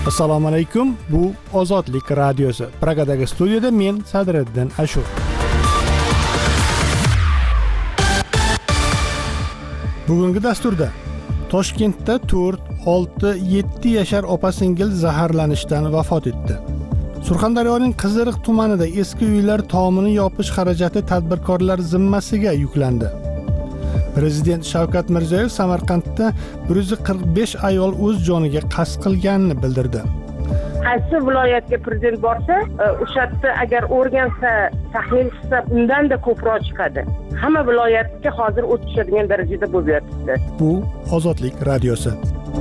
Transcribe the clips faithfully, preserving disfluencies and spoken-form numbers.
Assalomu alaykum. Bu Ozodlik radiosi. Pragadagi studiyada men Sadriddin Ashur. Bugungi dasturda Toshkentda to'rt, olti, yetti yashar opa-singil zaharlanishdan vafot etdi. Surxondaryoning Qiziriq tumanida eski uylar tomini yopish xarajati tadbirkorlar zimmasiga yuklandi. Prezident Shavkat Mirziyoyev Samarqandda bir yuz qirq besh ayol o'z joniga qasd qilganini bildirdi. Qaysi viloyatga prezident borsa, o'sha yerda agar o'rgansa, tahlil qilsa, undan da ko'proq chiqadi. Hamma viloyatga hozir o'tishadigan darajada bo'lib yotibdi. Bu Ozodlik radiosi.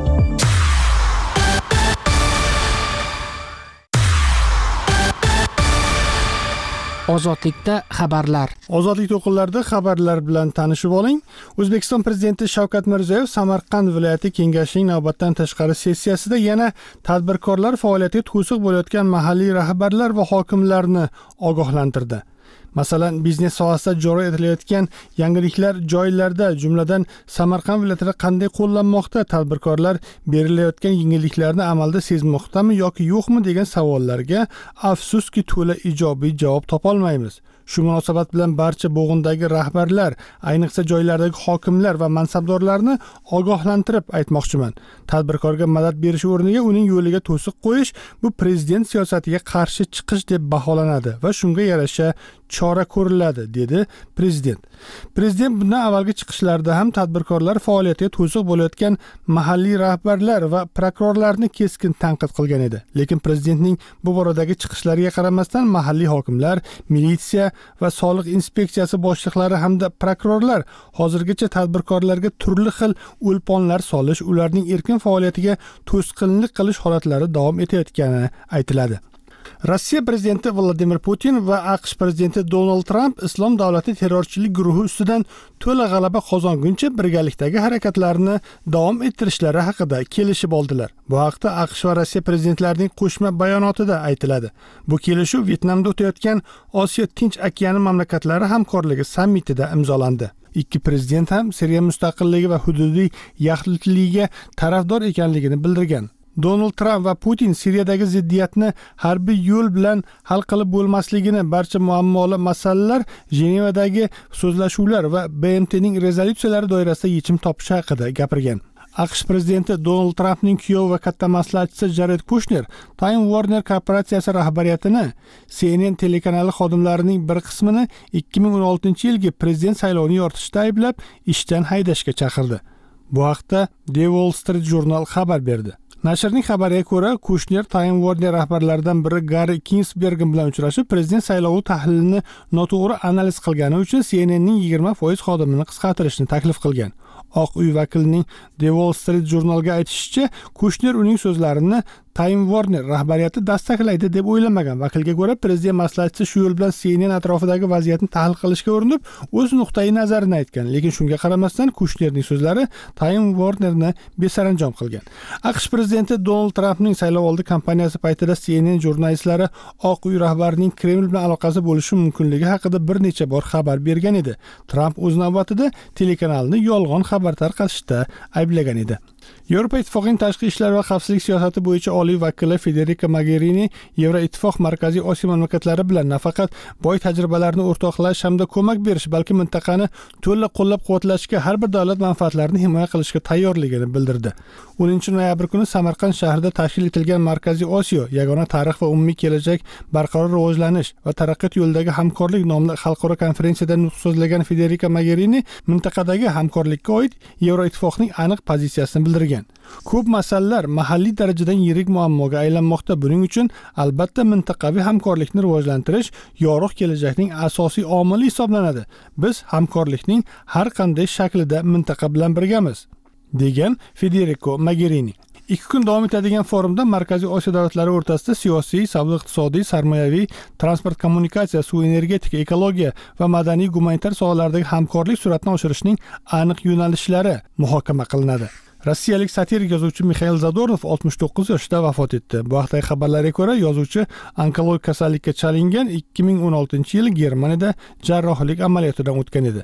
Ozodlikda xabarlar. Ozodlik to'qinlarida xabarlar bilan tanishib oling. O'zbekiston prezidenti Shavkat Mirziyoyev Samarqand viloyati kengashining navbatdan tashqari sessiyasida yana tadbirkorlar faoliyatiga to'siq bo'layotgan mahalliy rahbarlar va hokimlarni ogohlantirdi. Masalan, biznes sohasida joriy etilayotgan yangiliklar joylarda, jumladan Samarqand viloyatida qanday qo'llanmoqda, tadbirkorlar berilayotgan yengilliklarni amalda sezmoqdami yoki yo'qmi degan savollarga afsuski to'la ijobiy javob topolmaymiz. Shu munosabat bilan barcha bo'g'indagi rahbarlar, ayniqsa joylardagi hokimlar va mansabdorlarni ogohlantirib aytmoqchiman. Tadbirkorga madad berish o'rniga uning yo'liga to'siq qo'yish bu prezident siyosatiga qarshi chiqish deb baholanadi va shunga yarasha chora ko'riladi, dedi prezident. Prezident bundan avvalgi chiqishlarda ham tadbirkorlar faoliyatiga to'siq bo'layotgan mahalliy rahbarlar va prokurorlarni keskin tanqid qilgan edi. Lekin prezidentning bu boradagi chiqishlariga qaramasdan mahalliy hokimlar, militsiya va soliq inspeksiyasi boshliqlari hamda prokurorlar hozirgacha tadbirkorlarga turli xil o'lponlar solish, ularning erkin faoliyatiga to'sqinlik qilish holatlari davom etayotgani aytiladi. Rossiya prezidenti Vladimir Putin va AQSh prezidenti Donald Trump Islom davlati terrorchilik guruhi ustidan to'la g'alaba qozonguncha birgalikdagi harakatlarni davom ettirishlari haqida kelishib oldilar. Bu haqda AQSh va Rossiya prezidentlarining qo'shma bayonotida aytiladi. Bu kelishuv Vyetnamda o'tayotgan Osiyo Tinch okeani mamlakatlari hamkorligi sammitida imzolandi. Ikki prezident ham Suriya mustaqilligi va hududiy yaxlitligiga tarafdor ekanligini bildirgan. Donald Trump va Putin Suriyadagi ziddiyatni harbiy yo'l bilan hal qilib bo'lmasligini, barcha muammoli masalalar Jenevadagi so'zlashuvlar va B M T'ning rezolyutsiyalari doirasida yechim topishi haqida gapirgan. AQSh prezidenti Donald Trampning kuyovi va katta maslahatchisi Jared Kushner Time Warner korporatsiyasi rahbariyatini C N N telekanali xodimlarining bir qismini ikki ming o'n oltinchi yilgi prezident saylovini yoritishda ayblab, ishdan haydashga chaqirdi. Bu haqda The Wall Street Journal xabar berdi. Nashrning xabariga ko'ra, Kushner Time Warner rahbarlaridan biri Gary Kingsberg bilan uchrashib, prezident saylovi tahlilini noto'g'ri analiz qilgani uchun C N N'ning yigirma foiz xodimini qisqartirishni taklif qilgan. Oq uy vakilining The Wall Street Journalga aytishicha, Kushner uning so'zlarini Time Warner rahbariyati dastaklaydi deb o'ylamagan. Vakilga ko'ra, prezident maslahatchisi shu yo'l bilan C N N atrofidagi vaziyatni tahlil qilishga urinib, o'z nuqtai nazarini aytgan. Lekin shunga qaramasdan Kushnerning so'zlari Time Warnerni besaranjom qilgan. AQSh prezidenti Donald Trampning saylovoldi kampaniyasi paytida C N N jurnalistlari Oq uy rahbarining Kreml bilan aloqasi bo'lishi mumkinligi haqida bir necha bor xabar bergan edi. Tramp o'z navbatida telekanalni yolg'on xabar tarqatishda ayblagan edi. Yevropa Ittifoqining tashqi ishlar va xavfsizlik siyosati bo'yicha oliy vakili Federica Mogherini Yevroittifoq Markaziy Osiyo mamlakatlari bilan nafaqat boy tajribalarni o'rtoqlash hamda ko'mak berish, balki mintaqani to'la qo'llab-quvvatlashga, har bir davlat manfaatlarini himoya qilishga tayyorligini bildirdi. o'ninchi noyabr kuni Samarqand shahrida tashkil etilgan Markaziy Osiyo yagona tarix va umumiy kelajak, barqaror rivojlanish va taraqqiyot yo'lidagi hamkorlik nomli xalqaro konferensiyada nutq so'zlagan Federica Mogherini mintaqadagi hamkorlikka oid Yevroittifoqning aniq pozitsiyasini bildirgan. Ko'p masalalar mahalliy darajadan yirik muammoga aylanmoqda. Buning uchun albatta mintaqaviy hamkorlikni rivojlantirish yorug' kelajakning asosiy omili hisoblanadi. Biz hamkorlikning har qanday shaklida mintaqa bilan birgamiz, degan Federica Mogherini. Ikki kun davom etadigan forumda Markaziy Osiyo davlatlari o'rtasida siyosiy, savdo-iqtisodiy, sarmoyaviy, transport, kommunikatsiya, suv energetika, ekologiya va madaniy gumanitar sohalardagi hamkorlik sur'atini oshirishning aniq yo'nalishlari muhokama qilinadi. Rossiyalik satirik yozuvchi Mixail Zadornov oltmish to'qqiz yoshida vafot etdi. Bu haqdagi xabarlarga ko'ra, yozuvchi onkologik kasallikka chalingan, ikki ming o'n oltinchi yili Germaniyada jarrohlik amaliyotidan o'tgan edi.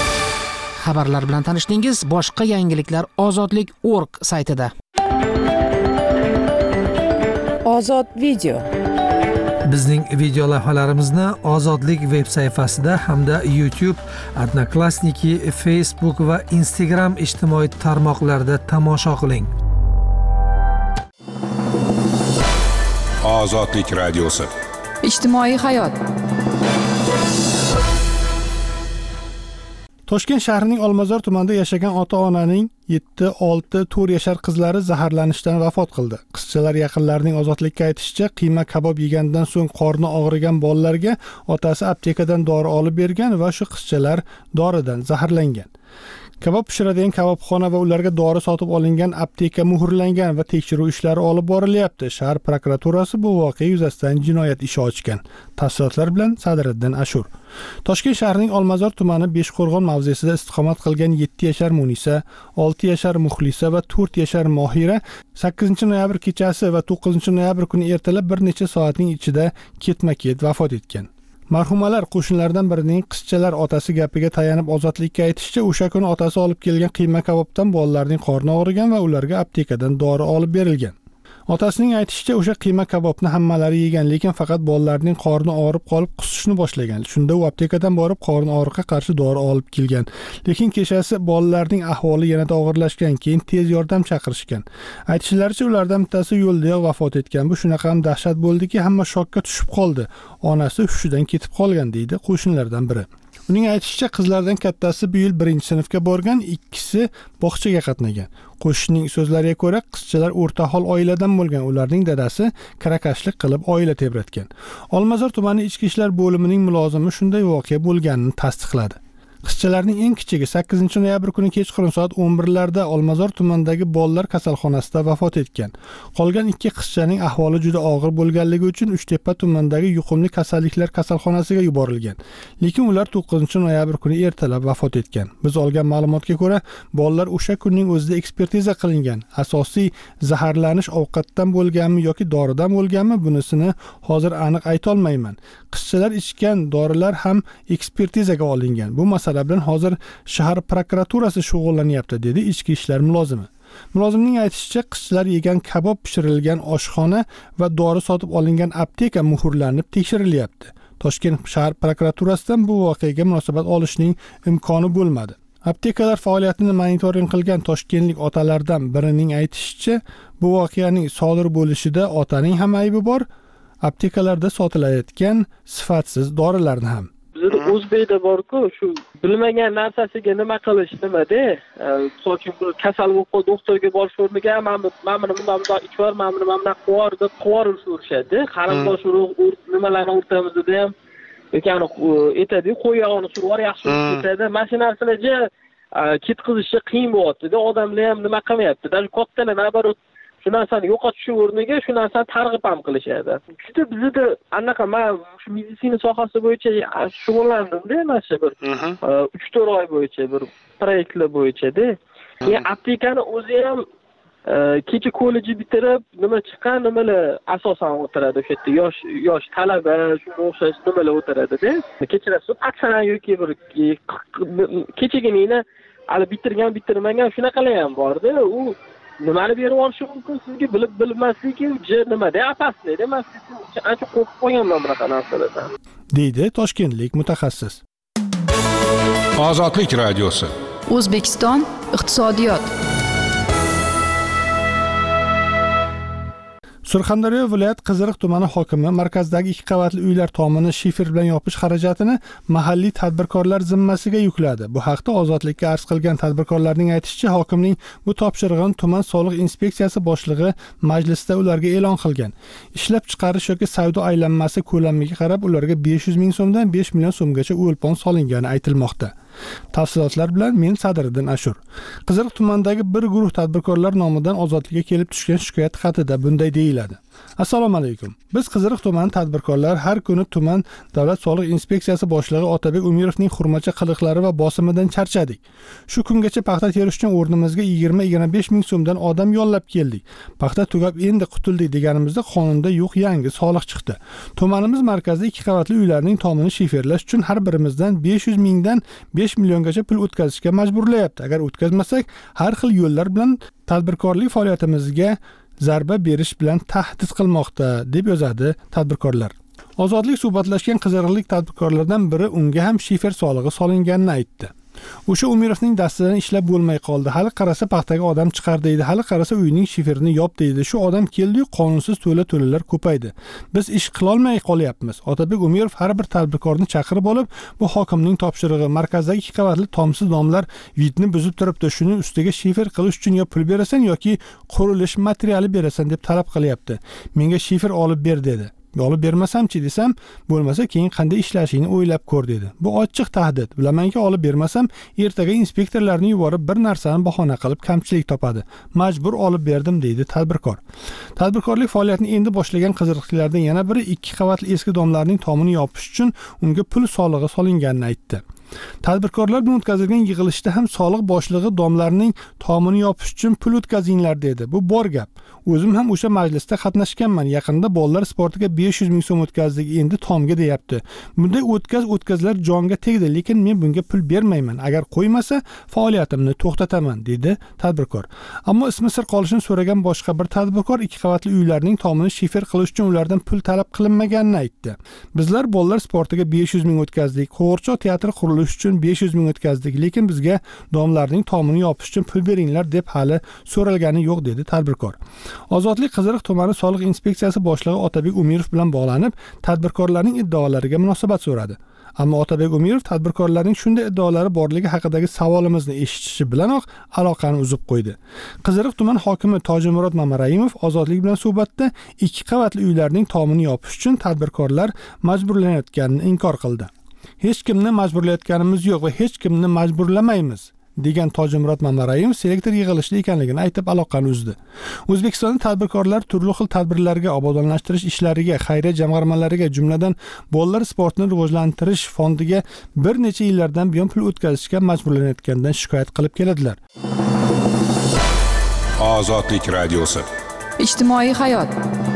Xabarlar bilan tanishdingiz. Boshqa yangiliklar ozodlik точка org saytida. Ozod video. Bizning video lavhalarimizni Ozodlik veb sayfasida hamda YouTube, Odnoklassniki, Facebook va Instagram ijtimoiy tarmoqlarida tomosha qiling. Ozodlik radiosi. Ijtimoiy hayot. Toshkent shahrining Olmazor tumanida yashagan ota-onaning yetti, olti, to'rt yashar qizlari zaharlanishdan vafot qildi. Qizchalar yaqinlarining Ozodlikka aytishicha, qiyma kabob yegandan so'ng qorni og'rigan bolalarga otasi aptekadan dori olib bergan va shu qizchalar doridan zaharlangan. Kabob pishiradigan kabobxona va ularga dori sotib olingan apteka muhrlangan va tekshiruv ishlari olib borilyapti. Shahar prokuraturasi bu voqea yuzasidan jinoyat ishi ochgan. Tafsilotlar bilan Sadriddin Ashur. Toshkent shahrining Olmazor tumani Beshqo'rg'on mavzesida istiqomat qilgan yetti yashar Munisa, olti yashar Muxlisa va to'rt yashar Mohira sakkizinchi noyabr kechasi va to'qqizinchi noyabr kuni ertalab bir necha soatning ichida ketma-ket vafot etgan. Marhumalar qo'shnilardan birining qizchalar otasi gapiga tayanib Ozodlikka aytishicha, o'sha kuni otasi olib kelgan qiyma kabobdan bolalarning qorni og'rigan va ularga aptekadan dori olib berilgan. Otasining aytishicha, o'sha qiyma kabobni hammalari yegan, lekin faqat bolalarning qorni og'rib qolib qusishni boshlagan. Shunda u aptekadan borib qorni og'riqqa qarshi dori olib kelgan. Lekin kechasi bolalarning ahvoli yanada og'irlashgan, keyin tez yordam chaqirishgan. Aytishlaricha, ulardan bittasi yo'ldayoq vafot etgan. Bu shunaqa ham dahshat bo'ldiki, hamma shokka tushib qoldi. Onasi hushidan ketib qolgan, deydi qo'shnilardan biri. Uning aytishicha, qizlardan kattasi bu yil birinchi sinfga borgan, ikkisi bog'chaga qatnagan. Qo'shnining so'zlariga ko'ra, qizchalar o'rta hol oiladan bo'lgan, ularning dadasi kirakashlik qilib oila tebratgan. Olmazor tumani ichki ishlar bo'limining mulozimi shunday voqea bo'lganini tasdiqladi. Qizchalarning eng kichigi sakkizinchi noyabr kuni kechqurun soat o'n birlarda Olmazor tumanidagi bolalar kasalxonasida vafot etgan. Qolgan ikki qizchaning ahvoli juda og'ir bo'lganligi uchun Uchtepa tumanidagi yuqumli kasalliklar kasalxonasiga yuborilgan. Lekin ular to'qqizinchi noyabr kuni ertalab vafot etgan. Biz olgan ma'lumotga ko'ra, bolalar o'sha kunning o'zida ekspertiza qilingan. Asosiy zaharlanish ovqatdan bo'lganmi yoki doridan bo'lganmi, bunisini hozir aniq ayta olmayman. Qizchalar ichgan dorilar ham ekspertizaga olingan. Bu masala bilan hozir shahar prokuraturasi shug'ullanyapti, dedi ichki ishlar mulozimi. Mulozimning aytishicha, qizchalar yegan kabob pishirilgan oshxona va dori sotib olingan apteka muhrlanib tekshirilyapti. Toshkent shahar prokuraturasidan bu voqeaga munosabat olishning imkoni bo'lmadi. Aptekalar faoliyatini monitoring qilgan toshkentlik otalardan birining aytishicha, bu voqeaning sodir bo'lishida otaning ham aybi bor, aptekalarda sotilayotgan sifatsiz dorilarni ham. Bizda O'zbekda bor-ku, shu bilmagan narsasiga nima qilish nimada? So'kin bir kasal bo'lib qoldi, doktorga borish o'rniga, "Men men buni bundan bundan ichvar, men buni bundan quvor" deb quvorish-urishadi. Qarindosh urug' nimalarni o'rtamizda ham ekani aytadi, qo'y yog'ini surib yaxshi ketadi. Mana shu narsalarga ketkizishga qiyin bo'lyapti-da, odamlar ham nima qilmayapti. Даже kattalar nabarot shu narsani yo'qotish o'rniga shu narsani targ'ib ham qilishadi. Juda bizda anaqa men shu meditsina sohasi bo'yicha shug'ullandim-da, mana shu bir uch to'rt oy bo'yicha bir proyektlar bo'yicha-da. Keyin aptekani o'zi ham kecha kollejni bitirib, nima chiqqan, nimalar asosan o'tiradi o'sha yerda yosh yosh talaba, shunga o'xshash nimalar o'tiradi-da. Kechirasiz, aksan yoki bir kechagina hali bitirgan, bitirmagan shunaqalar ham bor-da. U nimani berib olishi mumkin sizga bilib bilmasligi nimada apaslikda, men ancha qo'rqib qolganman bunaqa narsalardan, deydi toshkentlik mutaxassis. Ozodlik radiosi. O'zbekiston iqtisodiyot. Surxondaryo viloyat Qiziriq tumani hokimi markazdagi ikki qavatli uylar tomini shifer bilan yopish xarajatini mahalliy tadbirkorlar zimmasiga yukladi. Bu haqda Ozodlikka arz qilgan tadbirkorlarning aytishicha, hokimning bu topshirig'ini tuman soliq inspeksiyasi boshlig'i majlisda ularga e'lon qilgan. Ishlab chiqarish yoki savdo aylanmasi ko'lamiga qarab ularga besh yuz ming so'mdan besh million so'mgacha o'lpon solingani aytilmoqda. Tafsilotlar bilan men Sadriddin Ashur. Qiziriq tumanidagi bir guruh tadbirkorlar nomidan Ozodlikka kelib tushgan shikoyat xatida bunday deyiladi. Assalomu alaykum. Biz Qiziriq tumani tadbirkorlar har kuni tuman davlat soliq inspeksiyasi boshlig'i Otabek Umirovning xurmacha qiliqlari va bosimidan charchadik. Shu kungacha paxta terish uchun o'rnimizga yigirma yigirma besh ming so'mdan odam yollab keldik. Paxta tugab endi qutuldik deganimizda qonunda yo'q yangi soliq chiqdi. Tumanimiz markazida ikki qavatli uylarning tomini shiferlash uchun har birimizdan besh yuz mingdan besh milliongacha pul o'tkazishga majburlayapti. Agar o'tkazmasak, har xil yo'llar bilan tadbirkorlik faoliyatimizga zarba berish bilan tahdid qilmoqda, deb yozadi tadbirkorlar. Ozodlik suhbatlashgan qizig'irlik tadbirkorlardan biri unga ham shifer solig'i solinganini aytdi. O'sha Umirovning dastidan ishlab bo'lmay qoldi. Hali qarasa paxtaga odam chiqar deydi, hali qarasa uyining shiferini yop deydi. Shu odam keldi-yu, qonunsiz to'la-to'lalar ko'paydi. Biz ish qila olmay qolyapmiz. Otabek Umirov har bir tadbirkorni chaqirib olib, bu hokimning topshirig'i, markazdagi ikki qavatli tomsiz domlar vidni buzib turibdi. Shuni ustiga shifer qilish uchun yo pul berasan yoki qurilish materiali berasan deb talab qilyapti. Menga shifer olib ber dedi. Olib bermasamchi desam, bo'lmasa keyin qanday ishlashingni o'ylab ko'r dedi. Bu ochiq tahdid. Bilamanki, olib bermasam, ertaga inspektorlarni yuborib bir narsani bahona qilib kamchilik topadi. Majbur olib berdim deydi tadbirkor. Tadbirkorlik faoliyatini endi boshlagan qizig'irliklardan yana biri ikki qavatli eski domlarning tomini yopish uchun unga pul solig'i solinganini aytdi. Tadbirkorlar bilan o'tkazilgan yig'ilishda ham soliq boshlig'i domlarning tomini yopish uchun pul o'tkazinglar dedi. Bu bor gap. O'zim ham o'sha majlisda qatnashganman. Yaqinda bolalar sportiga besh yuz ming so'm o'tkazdik, endi tomga deyapti. Bunday o'tkaz o'tkazlar jonga tegdi, lekin men bunga pul bermayman. Agar qo'ymasa, faoliyatimni to'xtataman, dedi tadbirkor. Ammo ismi sir qolishini so'ragan boshqa bir tadbirkor ikki qavatli uylarning tomini shifer qilish uchun ulardan pul talab qilinmaganini aytdi. Bizlar bolalar sportiga besh yuz ming o'tkazdik, Qo'g'irchoq teatri qurilishi uchun besh yuz ming o'tkazdik, lekin bizga domlarning tomini yopish uchun pul beringlar deb hali so'ralgani yo'q, dedi tadbirkor. Ozodlik Qiziriq tumani soliq inspeksiyasi boshlig'i Otabek Umirov bilan bog'lanib, tadbirkorlarning iddaolariga munosabat so'radi. Ammo Otabek Umirov tadbirkorlarning shunday iddaolari borligi haqidagi savolimizni eshitishi bilanoq aloqani uzib qo'ydi. Qiziriq tuman hokimi Tojimurod Mamaraimov Ozodlik bilan suhbatda ikki qavatli uylarning tomini yopish uchun tadbirkorlar majburlanayotganini inkor qildi. Hech kimni majburlayotganimiz yo'q va hech kimni majburlamaymiz, degan Tojimurod Mamaraimov selektor yig'ilishida ekanligini aytib aloqani uzdi. O'zbekistonda tadbirkorlar turli xil tadbirlarga, obodonlashtirish ishlariga, xayriya jamg'armalariga, jumladan bolalar sportini rivojlantirish fondiga bir necha yillardan buyon pul o'tkazishga majburlanayotganidan shikoyat qilib keladilar. Ozodlik radiosi. Ijtimoiy hayot.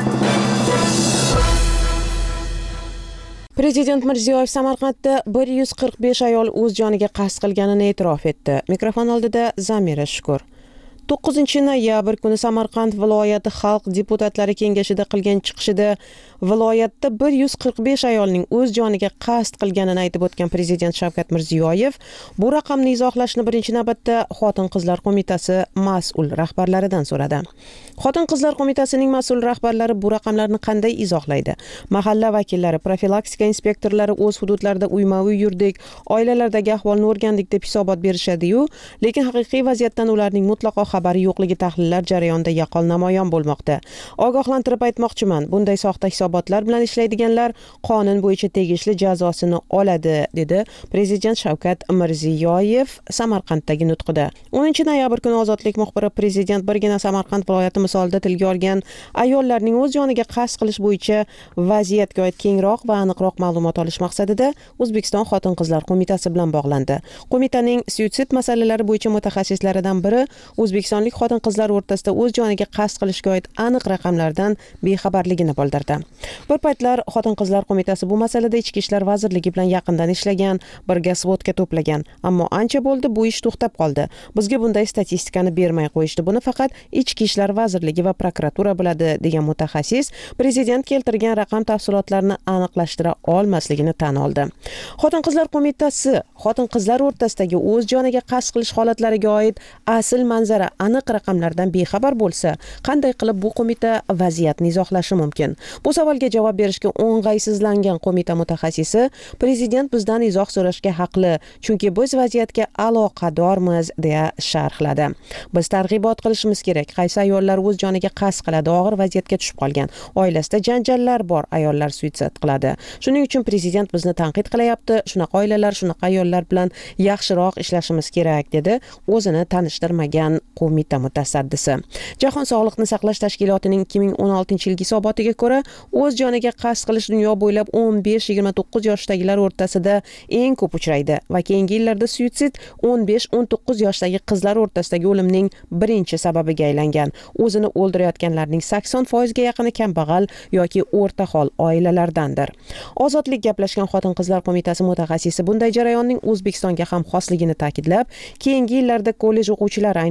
Prezident Mirziyoyev Samarqandda bir yuz qirq besh ayol o'z joniga qasd qilganini e'tirof etdi. Mikrofon oldida Zamira Shukur. to'qqizinchi noyabr kuni Samarqand viloyati xalq deputatlari kengashida qilgan chiqishida viloyatda bir yuz qirq besh ayolning o'z joniga qasd qilganini aytib o'tgan Prezident Shavkat Mirziyoyev bu raqamni izohlashni birinchi navbatda Xotin-qizlar qo'mitasi mas'ul rahbarlaridan so'radi. Xotin-qizlar qo'mitasining mas'ul rahbarlari bu raqamlarni qanday izohlaydi? Mahalla vakillari, profilaktika inspektorlari o'z hududlarida uyma-uy yurdik, oilalardagi ahvolni o'rgandik deb hisobot berishadi-yu, lekin haqiqiy vaziyatdan ularning mutlaqo xabari yo'qligi tahlillar jarayonida yaqqol namoyon bo'lmoqda. Ogohlantirib aytmoqchiman, bunday soxta hisobotlar bilan ishlaydiganlar qonun bo'yicha tegishli jazosini oladi, dedi Prezident Shavkat Mirziyoyev Samarqanddagi nutqida. o'ninchi noyabr kuni Ozodlik muxbiri Prezident birgina Samarqand viloyati misolida tilga olgan ayollarning o'z joniga qasd qilish bo'yicha vaziyatga oid kengroq va aniqroq ma'lumot olish maqsadida O'zbekiston Xotin-qizlar qo'mitasi bilan bog'landi. Qo'mitaning suitsid masalalari bo'yicha mutaxassislaridan biri O'zbekistonlik xotin-qizlar o'rtasida o'z joniga qasd qilishga oid aniq raqamlardan bexabarligini bildirdi. Bir paytlar Xotin-qizlar qo'mitasi bu masalada Ichki ishlar vazirligi bilan yaqindan ishlagan, birga svodka to'plagan, ammo ancha bo'ldi bu ish to'xtab qoldi. Bizga bunday statistikani bermay qo'yishdi. Buni faqat Ichki ishlar vazirligi va prokuratura biladi, degan mutaxassis Prezident keltirgan raqam tafsilotlarini aniqlashtira olmasligini tan oldi. Xotin-qizlar qo'mitasi xotin-qizlar o'rtasidagi o'z joniga qasd qilish holatlariga oid asl manzara aniq raqamlardan bexabar bo'lsa, qanday qilib bu qo'mita vaziyatni izohlashi mumkin? Bu savolga javob berishga o'ng'aysizlangan qo'mita mutaxassisi Prezident bizdan izoh so'rashga haqli, chunki biz vaziyatga aloqadormiz, deya sharhladi. Biz targ'ibot qilishimiz kerak. Qaysi ayollar o'z joniga qasd qiladi, og'ir vaziyatga tushib qolgan, oilasida janjallar bor, ayollar suitsid qiladi. Shuning uchun Prezident bizni tanqid qilyapti. Shunaqa oilalar, shunaqa ayollar bilan yaxshiroq ishlashimiz kerak, dedi o'zini tanishtirmagan qo'mita mutasaddisi. Jahon sog'liqni saqlash tashkilotining ikki ming o'n oltinchi yilgi hisobotiga ko'ra, o'z joniga qasd qilish dunyo bo'ylab o'n besh yigirma to'qqiz yoshdagilar o'rtasida eng ko'p uchraydi va keyingi yillarda suitsid o'n besh o'n to'qqiz yoshdagi qizlar o'rtasidagi o'limning birinchi sababiga aylangan. O'zini o'ldirayotganlarning sakson foizga yaqini kambag'al yoki o'rta hol oilalardandir. Ozodlik gaplashgan Xotin-qizlar qo'mitasi mutaxassisi bunday jarayonning O'zbekistonga ham xosligini ta'kidlab, keyingi yillarda kollej o'quvchilari, ayniqsa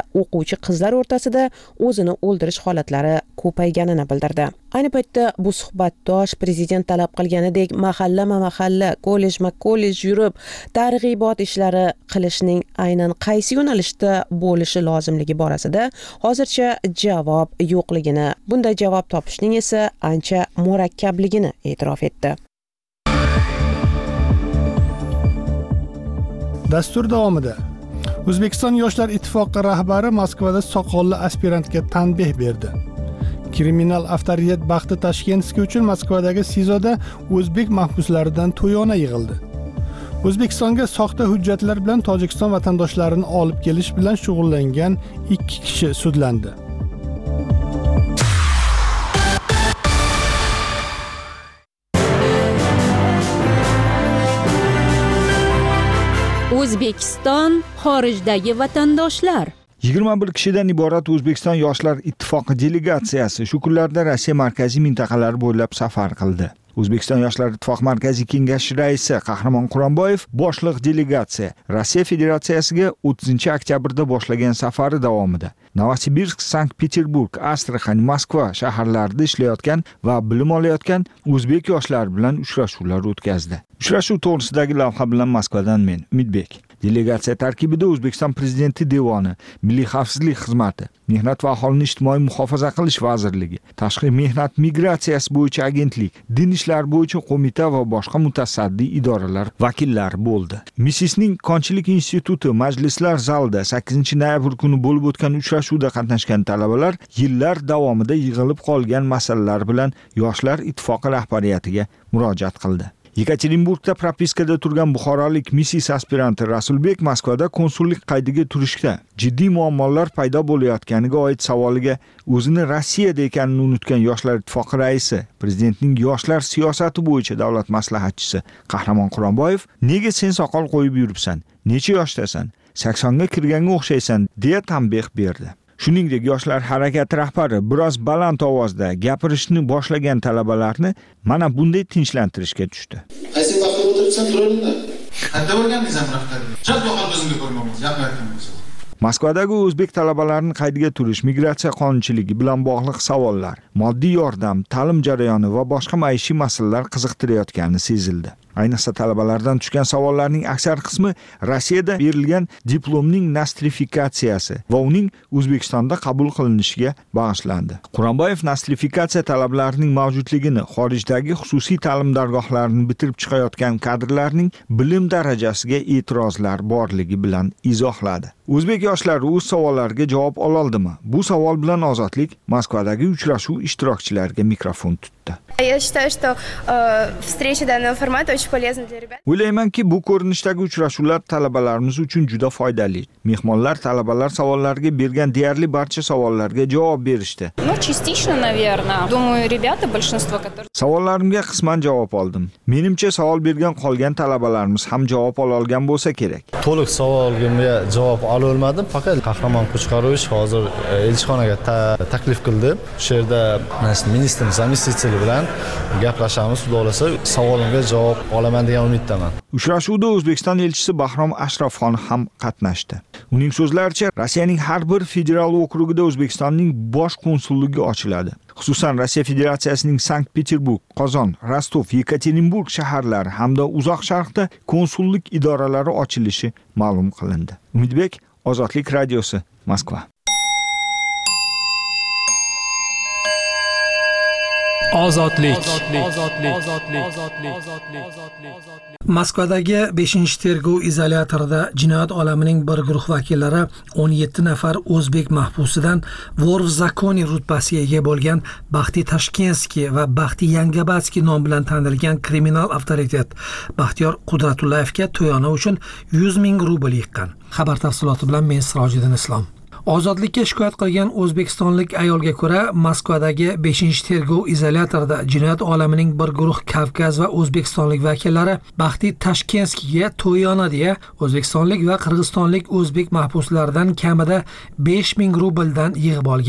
o'quvchi qizlar o'rtasida o'zini o'ldirish holatlari ko'payganini bildirdi. Ayni paytda bu suhbatdosh prezident talab qilganidek mahallama-mahalla, kollej-ma-kollej yurib, targ'ibot ishlari qilishning aynan qaysi yo'nalishda bo'lishi lozimligi borasida hozircha javob yo'qligini, bunday javob topishning esa ancha murakkabligini e'tirof etdi. Dastur davomida O'zbekiston Yoshlar Ittifoqi rahbari Moskvada soqolli aspirantga tanbeh berdi. Kriminal avtoritet Baxti Tashkenskiy uchun Moskvadagi Sizoda o'zbek mahbuslaridan to'yona yig'ildi. O'zbekistonga soxta hujjatlar bilan Tojikiston vatandoshlarini olib kelish bilan shug'ullangan ikki kishi sudlandi. O'zbekiston xorijdagi vatandoshlar. yigirma bir kishidan iborat O'zbekiston Yoshlar Ittifoqi delegatsiyasi shu kunlarda Rossiya markaziy mintaqalari bo'ylab safar qildi. O'zbekiston Yoshlar Ittifoqi markaziy kengashi raisi Qahramon Quronboyev boshliq delegatsiya Rossiya Federatsiyasiga o'ttizinchi oktyabrda boshlagan safari davomida Novosibirsk, Sankt-Peterburg, Astraxan, Moskva shaharlarida ishlayotgan va bilim olayotgan o'zbek yoshlari bilan uchrashuvlar o'tkazdi. Uchrashuv to'g'risidagi lavha bilan Moskvadan men Umidbek. Delegatsiya tarkibida O'zbekiston Prezidenti devoni, Milliy xavfsizlik xizmati, Mehnat va aholini ijtimoiy muhofaza qilish vazirligi, Tashqi mehnat migratsiyasi bo'yicha agentlik, din ishlar bo'yicha qo'mita va boshqa mutasaddi idoralar vakillari bo'ldi. Misisning Konchilik instituti majlislar zalida sakkizinchi noyabr kuni bo'lib o'tgan uchrashuvda qatnashgan talabalar yillar davomida yig'ilib qolgan masalalar bilan Yoshlar Ittifoqi rahbariyatiga murojaat qildi. Yekaterinburgda propiskada turgan buxorolik Misis aspiranti Rasulbek Moskvada konsullik qaydiga turishda jiddiy muammolar paydo bo'layotganiga oid savoliga o'zini Rossiyada ekanini unutgan Yoshlar Ittifoqi raisi, prezidentning yoshlar siyosati bo'yicha davlat maslahatchisi Qahramon Quronboyev, "Nega sen soqol qo'yib yuribsan? Necha yoshdasan? saksonga kirganga o'xshaysan", deya tanbeh berdi. Shuningdek, yoshlar harakati rahbari biroz baland ovozda gapirishni boshlagan talabalarni mana bunday tinchlantirishga tushdi. Qaysi vaqtda o'tiribsan, turolinglar. Qanday o'rgandingiz rahbarga? Chap yo'qol ko'zimga ko'rmaymiz, gapirayotganmiz. Moskvadagi o'zbek talabalarini qaydiga turish, migratsiya qonunchiligi bilan bog'liq savollar, moddiy yordam, ta'lim jarayoni va boshqa maishiy masalalar qiziqtirayotgani sezildi. Ayniqsa talabalardan tushgan savollarning aksar qismi Rossiyada berilgan diplomning nostrifikatsiyasi va uning O'zbekistonda qabul qilinishiga bag'ishlandi. Quronboyev nostrifikatsiya talablarining mavjudligini, xorijdagi xususiy ta'lim dargohlarini bitirib chiqayotgan kadrlarning bilim darajasiga e'tirozlar borligi bilan izohladi. O'zbek yoshlari o'z savollariga javob ola oldimi? Bu savol bilan Ozodlik Moskvadagi uchrashuv ishtirokchilariga mikrofon tutdi. Я считаю, что э, встреча данного формата очень полезна для ребят. O'ylaymanki, bu ko'rinishdagi uchrashuvlar talabalarimiz uchun juda foydali. Mehmonlar talabalar savollariga bergan deyarli barcha savollarga javob berishdi. Ну, частично, наверное. Думаю, ребята, большинство, которые... Savollarimga qisman javob oldim. Menimcha savol bergan qolgan talabalarimiz ham javob ola olgan bo'lsa kerak. To'liq savolimga javob ola olmadim, faqat Qahramon Quchqarovich hozir elchixonaga taklif qildi. Shu yerda ministr zamestитель bilan gaplashamiz, xudo xolasa savolimga javob olaman degan umiddaman. Uchrashuvda O'zbekiston elchisi Bahrom Ashrafxon ham qatnashdi. Uning so'zlaricha, Rossiyaning har bir federal okrugida O'zbekistonning bosh konsulligi ochiladi. Xususan, Rossiya Federatsiyasining Sankt-Peterburg, Qozon, Rostov, Yekaterinburg shaharlari hamda Uzoq Sharqda konsullik idoralari ochilishi ma'lum qilindi. Umidbek, Ozodlik radiosi, Moskva. Ozodlik. Moskvadagi beshinchi tergov izolyatorida jinoyat olamining bir guruh vakillari o'n yetti nafar o'zbek mahbusidan vor v zakoni rutbasiga ega bo'lgan Baxti Tashkenskiy va Baxti Yangabatskiy nom bilan tanilgan kriminal avtoritet Baxtiyor Qudratullayevga to'yona uchun yuz ming rubl yiqqan. Xabar tafsiloti bilan men Sirojiddin Islom. Ozodlikka shikoyat qilgan o'zbekistonlik ayolga ko'ra, Moskvadagi beshinchi tergov izolyatorida jinoyat olamining bir guruh Kavkaz va o'zbekistonlik vakillari Baxti Tashkenskiyga to'yona deya o'zbekistonlik va qirg'izistonlik o'zbek mahbuslaridan kamida besh ming rubldan yig'ib olgan.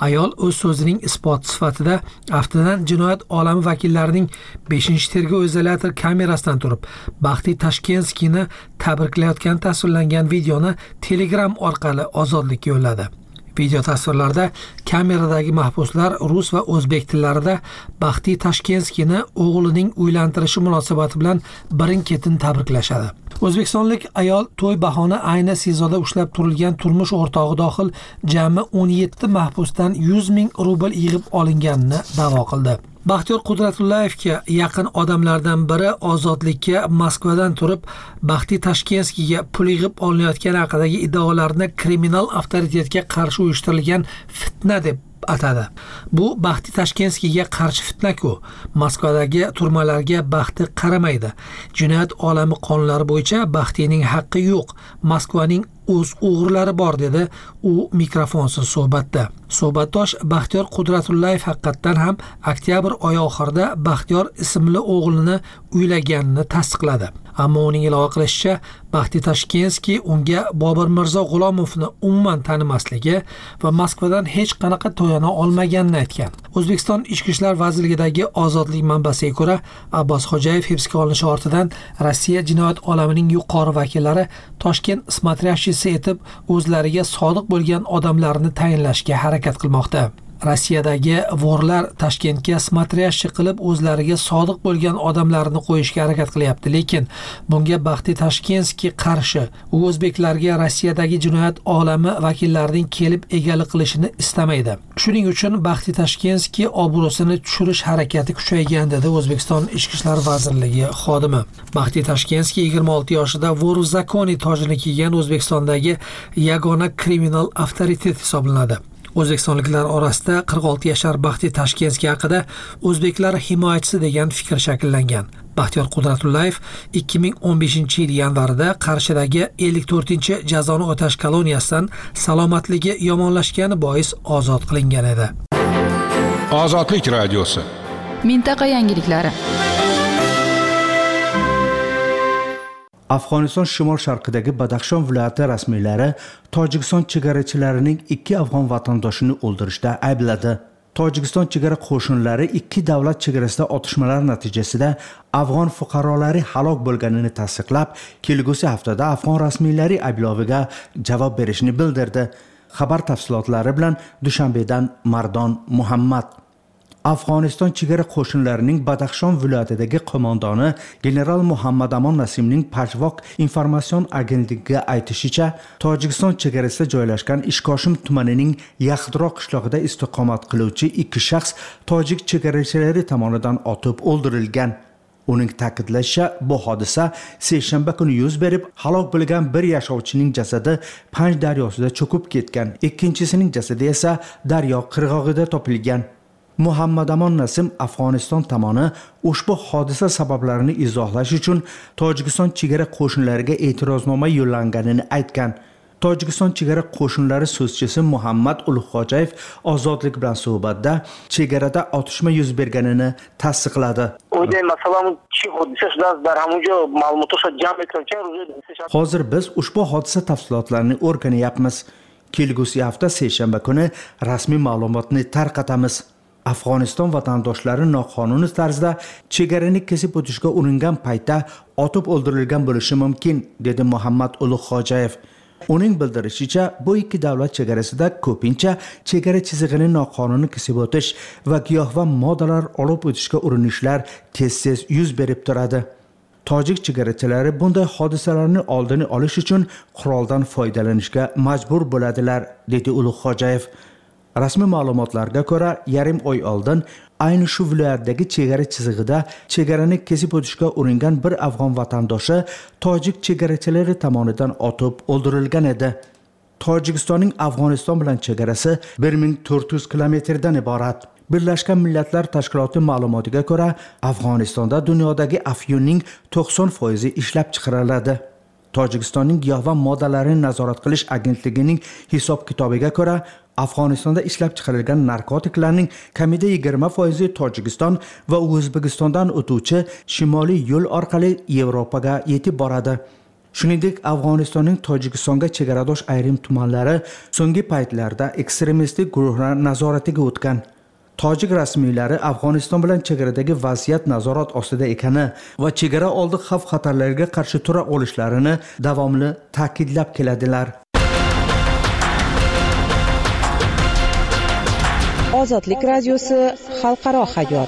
Ayol o'z so'zining isboti sifatida aftidan jinoyat olami vakillarining beshinchi tergov izolyator kamerasidan turib Baxtiy Tashkenskiyni tabriklayotgan tasvirlangan videoni Telegram orqali ozodlikka yo'lladi. Video tasvirlarda kameradagi mahbuslar rus va o'zbek tillarida Baxtiy Tashkenskiyni o'g'lining uylantirishi munosabati bilan birin-ketin tabriklashadi. O'zbekistonlik ayol to'y bahona ayni sezoda ushlab turilgan turmush o'rtog'i dohil jami o'n yetti mahbusdan yuz ming rubl yig'ib olinganini da'vo qildi. Baxtiyor Qudratullayevga yaqin odamlardan biri ozodlikka Moskvadan turib Baxtiy Tashkenskiyga pul yig'ib olinayotgani haqidagi iddaolarni kriminal avtoritetga qarshi uyushtirilgan fitna deb atadi. Bu Baxtiy Tashkenskiyga qarshi fitna-ku. Moskvadagi turmalarga Baxti qaramaydi. Jinoyat olami qonunlari bo'yicha Baxtiyning haqqi yo'q. Moskvaning o'z o'g'irlari bor dedi u mikrofonsiz suhbatda. Suhbatdosh Baxtiyor Qudratullayev haqiqatan ham oktyabr oyi oxirida Baxtiyor ismli o'g'lini uylaganini tasdiqladi. Ammo uning ilova qilishicha, Baxtiy Tashkenskiy unga Bobur Mirzo G'ulomovni umuman tanimasligi va Moskvadan hech qanaqa to'yana olmaganini aytgan. O'zbekiston Ichki ishlar vazirligidagi ozodlik manbasiga ko'ra, Abbos Xo'jayev hibsga olinishi ortidan Rossiya jinoyat olamining yuqori vakillari Toshkent smatrashchisi etib o'zlariga sodiq bo'lgan odamlarni tayinlashga harakat qilmoqda. Rossiyadagi vorlar Toshkentga smatrashchi qilib o'zlariga sodiq bo'lgan odamlarni qo'yishga harakat qilyapti, lekin bunga Baxtiy Tashkenskiy qarshi. U o'zbeklarga Rossiyadagi jinoyat olami vakillarining kelib egalik qilishini istamaydi. Shuning uchun Baxtiy Tashkenskiy obro'sini tushirish harakati kuchaygan dedi O'zbekiston Ichki ishlar vazirligi xodimi. Baxtiy Tashkenskiy yigirma olti yoshida Vorov Zakoni tojini kiygan O'zbekistondagi yagona kriminal avtoritet hisoblanadi. O'zbekistonliklar orasida qirq olti yashar Baxtiy Tashkenskiy haqida o'zbeklar himoyachisi degan fikr shakllangan. Baxtiyor Qudratullayev ikki ming o'n beshinchi yil yanvarida Qarshidagi ellik to'rtinchi jazoni o'tash koloniyasidan salomatligi yomonlashgani bois ozod qilingan edi. Ozodlik radiosi. Mintaqa yangiliklari. Afg'oniston shimol-sharqidagi Badaxshon viloyati rasmiylari Tojikiston chegarachilarining ikki afg'on vatandoshini o'ldirishda aybladi. Tojikiston chegara qo'shinlari ikki davlat chegarasida otishmalar natijasida afg'on fuqarolari halok bo'lganini tasdiqlab, kelgusi haftada afg'on rasmiylari aybloviga javob berishini bildirdi. Xabar tafsilotlari bilan Dushanbedan Mardon Muhammad. Afg'oniston chegara qo'shinlarining Badaxshon viloyatidagi qo'mondoni general Muhammad Amon Nasimning Pajvoq informatsion agentligiga aytishicha, Tojikiston chegarasida joylashgan Ishkoshim tumanining Yaxdroq qishlog'ida istiqomat qiluvchi ikki shaxs tojik chegarachilari tomonidan otib o'ldirilgan. Uning ta'kidlashicha, bu hodisa seshanba kuni yuz berib, halok bo'lgan bir yashovchining jasadi Panj daryosida cho'kib ketgan, ikkinchisining jasadi esa daryo qirg'og'ida topilgan. Muhammad Amon Nasim Afg'oniston tomoni ushbu hodisa sabablarini izohlash uchun Tojikiston chegara qo'shinlariga e'tiroznoma yo'llanganini aytgan. Tojikiston chegara qo'shinlari so'zchisi Muhammad Ulug'xo'jayev ozodlik bilan suhbatda chegarada otishma yuz berganini tasdiqladi. Hozir biz ushbu hodisa tafsilotlarini o'rganyapmiz. Kelgusi hafta seshanba kuni rasmiy ma'lumotni tarqatamiz. Afg'oniston vatandoshlari noqonuniy tarzda chegarani kesib o'tishga uringan paytda otib o'ldirilgan bo'lishi mumkin, dedi Muhammad Ulug'xo'jayev. Uning bildirishicha, bu ikki davlat chegarasida ko'pincha chegara chizig'ini noqonuniy kesib o'tish va giyohvand moddalar olib o'tishga urinishlar tez-tez yuz berib turadi. Tojik chegarachilari bunday hodisalarni oldini olish uchun quroldan foydalanishga majbur bo'ladilar, dedi Ulug'xo'jayev. Rasmiy ma'lumotlarga ko'ra, yarim oy oldin ayni shu viloyatdagi chegara chizig'ida chegarani kesib o'tishga uringan bir afg'on vatandoshi tojik chegarachilari tomonidan otib o'ldirilgan edi. Tojikistonning Afg'oniston bilan chegarasi bir ming to'rt yuz kilometrdan iborat. Birlashgan Millatlar Tashkiloti ma'lumotiga ko'ra, Afg'onistonda dunyodagi afyunning to'qson foizi ishlab chiqariladi. Tojikistonning giyohvand moddalarini nazorat qilish agentligining hisob-kitobiga ko'ra, Afg'onistonda ishlab chiqarilgan narkotiklarning kamida yigirma foizi Tojikiston va O'zbekistondan o'tuvchi shimoliy yo'l orqali Yevropaga yetib boradi. Shuningdek, Afg'onistonning Tojikistonga chegaradosh ayrim tumanlari so'nggi paytlarda ekstremistik guruhlar nazoratiga o'tgan. Tojik rasmiylari Afg'oniston bilan chegaradagi vaziyat nazorat ostida ekani va chegara oldi xavf-xatarlarga qarshi tura olishlarini davomli ta'kidlab keladilar. Ozodlik radiosi xalqaro hayot.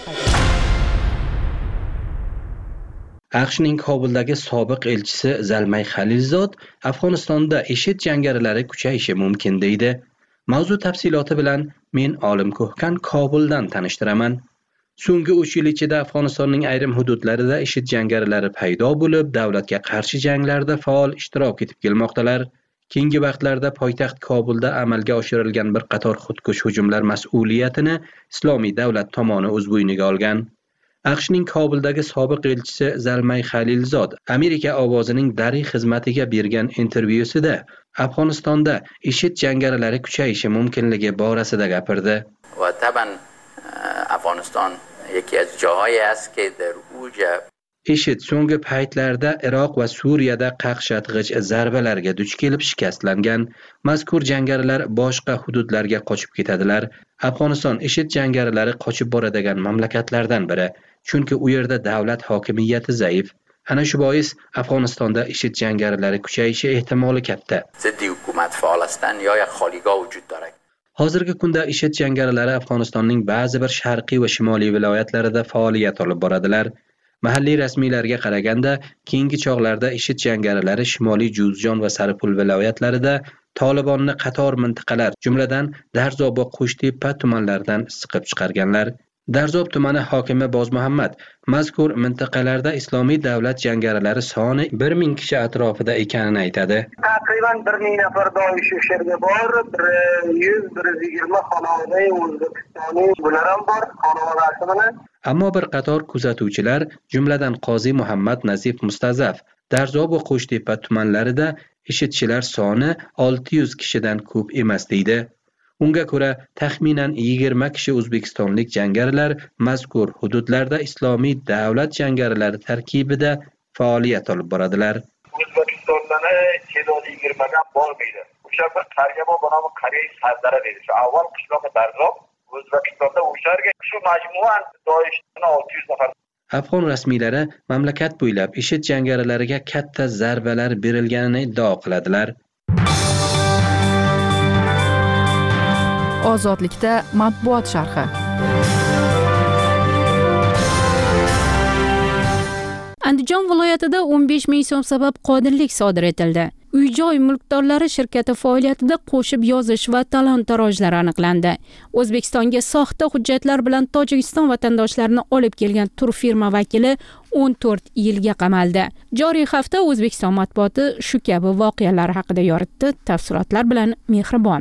AQShning Kobuldagi sobiq elchisi Zalmay Khalilzod Afg'onistonda IShID jangarilari kuchayishi mumkin deydi. Mavzu tafsiloti bilan men Olim Ko'hkan Kobuldan tanishtiraman. So'nggi uch yil ichida Afg'onistonning ayrim hududlarida IShID jangarilari paydo bo'lib, davlatga qarshi janglarda faol ishtirok etib kelmoqdalar. Keyingi vaqtlarda poytaxt Kobulda amalga oshirilgan bir qator xudkush hujumlar mas'uliyatini Islomiy davlat tomoni o'z bo'yniga olgan. AQShning Kobuldagi sobiq elchisi Zalmay Khalilzod Amerika ovozining Dari xizmatiga bergan intervyusida Afg'onistonda IShID jangarilari kuchayishi mumkinligi borasida gapirdi. Va taban Afg'oniston yeki az joyi است که در اوج IShID so'nggi paytlarda Iroq va Suriyada qaqshatg'ich zarbalarga duch kelib shikastlangan. Mazkur jangarilar boshqa hududlarga qochib ketadilar. Afg'oniston IShID jangarilari qochib boradigan mamlakatlardan biri, chunki u yerda davlat hokimiyati zaif. Ana shu bois Afg'onistonda IShID jangarilari kuchayishi ehtimoli katta. ziddi hukumat faol هستند یا یک خالیگاه وجود دارد. Hozirgi kunda IShID jangarilari Afg'onistonning ba'zi bir sharqiy va shimoliy viloyatlarida faoliyat olib boradilar. Mahalliy rasmiylarga qaraganda, keyingi chog'larda IShID jangarilari Shimoliy Juzjon va Saripul viloyatlarida Tolibonni qator mintaqalar, jumladan Darzob va Qo'shtepa tumanlaridan siqib chiqarganlar. Darzob tumani hokimi Bozmuhammad mazkur mintaqalarda Islomiy davlat jangarilari soni bir ming kishi atrofida ekanini aytadi. Taqriban bir ming nafar doish shu yerda bor, yuz bir yuz yigirma xonavada O'zbekistonning bular ham bor, xonavadasi bilan. Ammo bir qator kuzatuvchilar, jumladan Qozi Muhammad Nazif Mustazaf, Darzob va Qo'shtepa tumanlarida IShIDchilar soni olti yuz kishidan ko'p emas deydi. Unga ko'ra, taxminan yigirma kishi o'zbekistonlik jangarilar mazkur hududlarda Islomiy davlat jangarilari tarkibida faoliyat olib boradilar. O'zbekistondan ta'dodi yigirma dan bormaydi. O'sha bir tarjima bo'nomi Koreya sardara dedi. Shu avval qishloqda Darzob, O'zbekistonda o'sharga shu majmuan doishdan olti yuz nafar. Afg'on rasmiylari mamlakat bo'ylab IShID jangarilariga katta zarbalar berilganini iddao qiladilar. Ozodlikda matbuot sharhi. Andijon viloyatida o'n besh ming so'm sabab qotillik sodir etildi. Uy-joy mulkdorlari shirkati faoliyatida qo'shib yozish va talon-tarojlar aniqlandi. O'zbekistonga soxta hujjatlar bilan Tojikiston vatandoshlarini olib kelgan turfirma vakili o'n to'rt yilga qamaldi. Joriy hafta O'zbekiston matbuoti shu kabi voqealar haqida yoritdi. Tafsilotlar bilan Mehribon.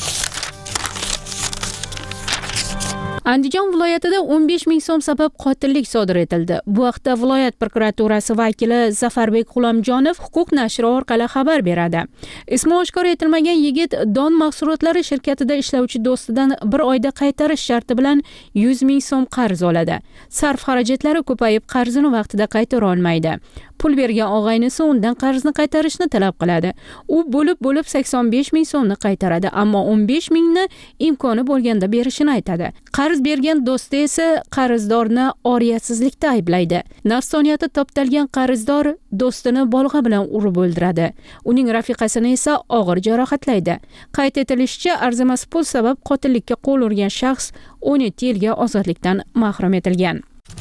Andijon viloyatida o'n besh ming so'm sabab qotillik sodir etildi. Bu haqda viloyat prokuraturasi vakili Zafarbek G'ulomjonov huquq nashri orqali xabar beradi. Ismi oshkor etilmagan yigit Don mahsulotlari shirkatida ishlovchi do'stidan bir oyda qaytarish sharti bilan yuz ming so'm qarz oladi. Sarf xarajatlari ko'payib, qarzini vaqtida qaytara olmaydi. Pul bergan og'aynisi undan qarzni qaytarishni talab qiladi. U bo'lib-bo'lib sakson besh ming so'mni qaytaradi, ammo o'n besh mingni imkoni bo'lganda berishini aytadi. Qarz bergan do'sti esa qarzdorni oriyatsizlikda ayblaydi. Nafsoniyati toptalgan qarzdor do'stini bolg'a bilan urib o'ldiradi. Uning rafiqasini esa og'ir jarohatlaydi. Qayd etilishicha, arzimas pul sabab qotillikka qo'l urgan shaxs o'n yetti yilga ozodlikdan mahrum etilgan.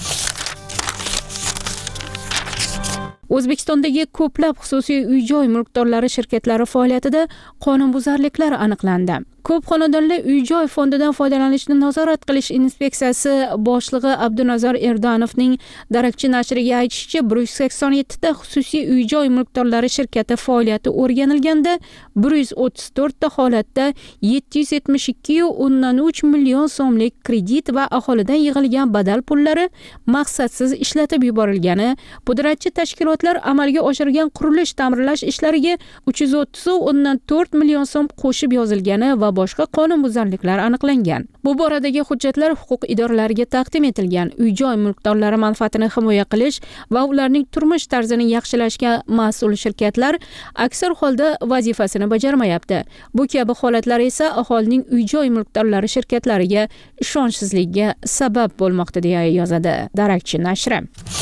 O'zbekistondagi ko'plab xususiy uy-joy mulkdorlari shirkatlari faoliyatida qonunbuzarliklar aniqlandi. Ko'p xonadonli uy-joy fondidan foydalanishni nazorat qilish inspeksiyasi boshlig'i Abdunazar Erdonovning Darakchi nashriga aytishicha, bir yuz sakson yetti ta xususiy uy-joy mulkdorlari shirkati faoliyati o'rganilganda, bir yuz o'ttiz to'rt ta holatda yetti yuz yetmish ikki nuqta uch million so'mlik kredit va aholidan yig'ilgan badal pullari maqsadsiz ishlatib yuborilgani, pudratchi tashkilotlar amalga oshirgan qurilish ta'mirlash ishlariga uch yuz o'ttiz nuqta to'rt million so'm qo'shib yozilgani va boshqa qonunbuzarliklar aniqlangan. Bu boradagi hujjatlar huquq idoralariga taqdim etilgan. Uy-joy mulkdorlari manfaatini himoya qilish va ularning turmush tarzini yaxshilashga mas'ul shirkatlar aksar holda vazifasini bajarmayapti. Bu kabi holatlar esa aholining uy-joy mulkdorlari shirkatlariga ishonchsizlikka sabab bo'lmoqda, deya yozadi Darakchi nashri.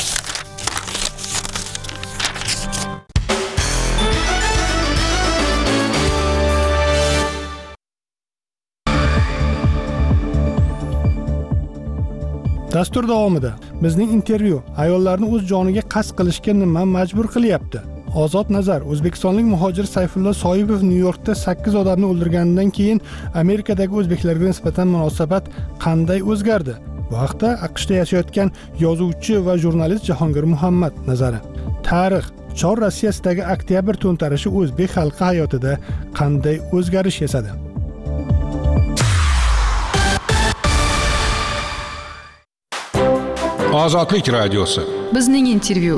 Dastur davomida bizning intervyu ayollarni o'z joniga qasd qilishga nima majbur qilyapti? Ozod nazar O'zbekistonlik muhojir Sayfulla Soyibov Nyu-Yorkda sakkiz odamni o'ldirganidan keyin Amerikadagi o'zbeklarga nisbatan munosabat qanday o'zgardi? Bu haqda AQShda yashayotgan yozuvchi va jurnalist Jahongir Muhammad nazari. Tarix Chor Rossiyasidagi oktyabr to'ntarishi o'zbek xalqi hayotida qanday o'zgarish yasadi? Ozodlik radiosi. Bizning intervyu.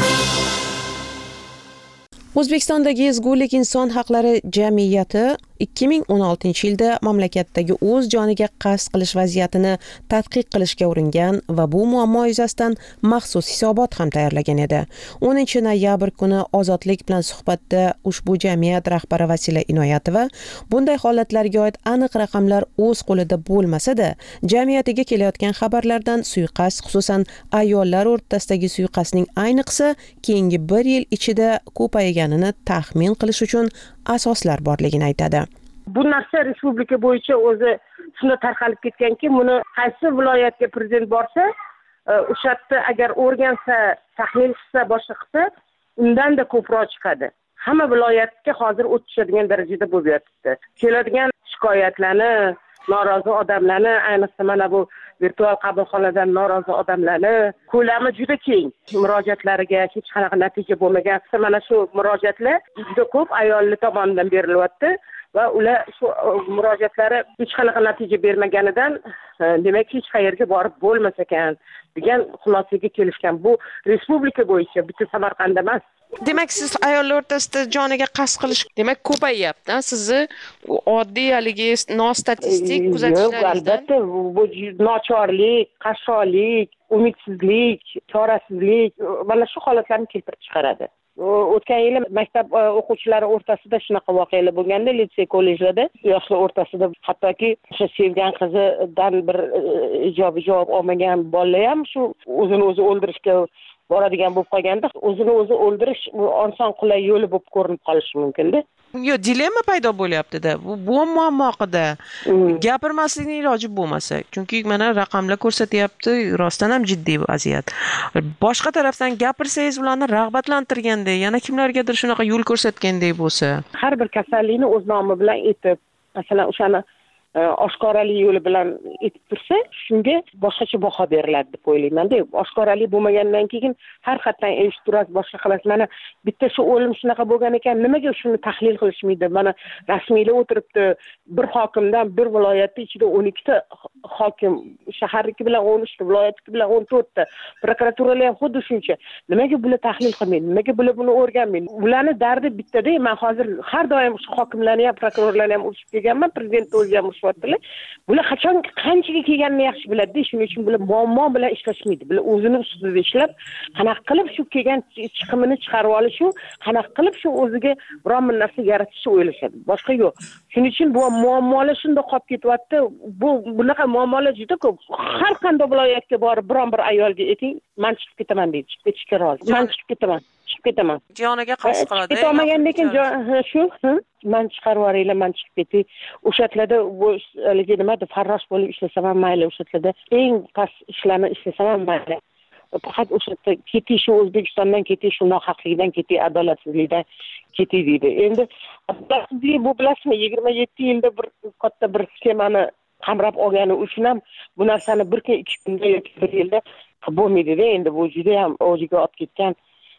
O'zbekistondagi ezgulik inson haqlari jamiyati ikki ming o'n oltinchi yilda mamlakatdagi o'z joniga qasd qilish vaziyatini tadqiq qilishga uringan va bu muammo yuzasidan maxsus hisobot ham tayyorlagan edi. o'ninchi noyabr kuni Ozodlik bilan suhbatda ushbu jamiyat rahbari Vasila Inoyatova bunday holatlarga oid aniq raqamlar o'z qo'lida bo'lmasa-da, jamiyatiga kelayotgan xabarlardan suiqasd, xususan ayollar o'rtasidagi suiqasdning ayniqsa keyingi bir yil ichida ko'payganini taxmin qilish uchun asoslar borligini aytadi. Bu narsa respublika bo'yicha o'zi shunday tarqalib ketganki, buni qaysi viloyatga prezident borsa, o'sha yerda agar o'rgansa, tahlil qilsa, boshqa qilsa, undan da ko'proq chiqadi. Hamma viloyatga hozir o'tishadigan darajada bo'lib yotibdi. Keladigan shikoyatlarni, norozi odamlarni, ayniqsa mana bu virtual qabulxonadan norozi odamlarni ko'lami juda keng. Murojaatlariga hech qanaqa natija bo'lmagan. Mana shu murojaatlar juda ko'p ayollar tomonidan berilyapti va ular shu murojaatlari hech qanaqa natija bermaganidan demak hech qayerga borib bo'lmas ekan degan xulosaga kelishgan. Bu respublika bo'yicha, bitta Samarqand emas. Demak, siz ayollar o'rtasida joniga qasd qilish demak ko'payyapti. Sizni oddiy haligi nostatistik kuzatishlaringizdan albatta bu nochorlik, qashshoqlik, umidsizlik, chorasizlik mana shu holatlarni keltirib chiqaradi. O'tgan yili maktab o'quvchilari o'rtasida shunaqa voqealar bo'lganda, litsey, kollejlarda yoshlar o'rtasida hattoki o'sha sevgan qizidan bir ijobiy javob olmagan bolalar ham shu o'zini o'zi o'ldirishga boradigan bo'lib qolganda, o'zini o'zi o'ldirish oson qulay yo'li bo'lib ko'rinib qolishi mumkin-da. Yo, dilemma paydo bo'lyapti-da. Bu bu muammo haqida gapirmaslikning iloji bo'lmasa, chunki mana raqamlar ko'rsatyapti, rostdan ham jiddiy vaziyat. Boshqa tarafdan gapirsangiz, ularni rag'batlantirganda, yana kimlargadir shunaqa yo'l ko'rsatgandek bo'lsa, har bir kasallikni o'z nomi bilan aytib, masalan, o'shani oshkoralik yo'li bilan aytib tursa, shunga boshqacha baho beriladi deb o'ylayman-da. Oshkoralik bo'lmagandan keyin har qatdan eshittirasiz, boshqa qilasiz. Mana bitta shu o'lim shunaqa bo'lgan ekan, nimaga shuni tahlil qilishmaydi? Mana rasmiylar o'tiribdi, bir hokimdan bir viloyatda ichida o'n ikkita hokim, shaharniki bilan o'n uchta, viloyatniki bilan o'n to'rtta, prokuraturalar ham xuddi shuncha. Nimaga bular tahlil qilmaydi? Nimaga bular buni o'rganmaydi? Ularning dardi bittada. Men hozir har doim shu hokimlarni ham, prokurorlarni ham urishib kelganman, prezident o'zi ham bular qachon qanchaga kelganini yaxshi biladi. Shuning uchun bular muammo bilan ishlashmaydi. Bular o'zini ustida ishlab, qanaqa qilib shu kelgan chiqimini chiqarib olishi, qanaqa qilib shu o'ziga biron bir narsa yaratishni o'ylashadi. Boshqa yo'q. Shuning uchun bu muammolar shunday qolib ketyapti. Bu bunaqa muammolar juda ko'p. Har qanday viloyatga borib biron bir ayolga ayting, men chiqib ketaman deydi. Chiqib ketishga rozi. Men chiqib ketaman. Chiqib ketaman. Joniga qasd qiladi. Ketolmagan lekin shu, men chiqarib yuboringlar, men chiqib ketay. O'shatlarda bu haligi nima deb farrosh bo'lib ishlasam ham mayli, o'shatlarda eng past ishlarni ishlasam ham mayli. Faqat o'shatda ketish, O'zbekistondan ketish, shu nohaqlikdan ketish, adolatsizlikdan ketish deydi. Endi adolatsizlik bu bilasizmi, yigirma yetti yilda bir katta bir sxemani qamrab olgani uchun ham bu narsani bir kun, ikki kunda yoki bir yilda bo'lmaydi-da. Endi bu juda ham o'ziga olib ketgan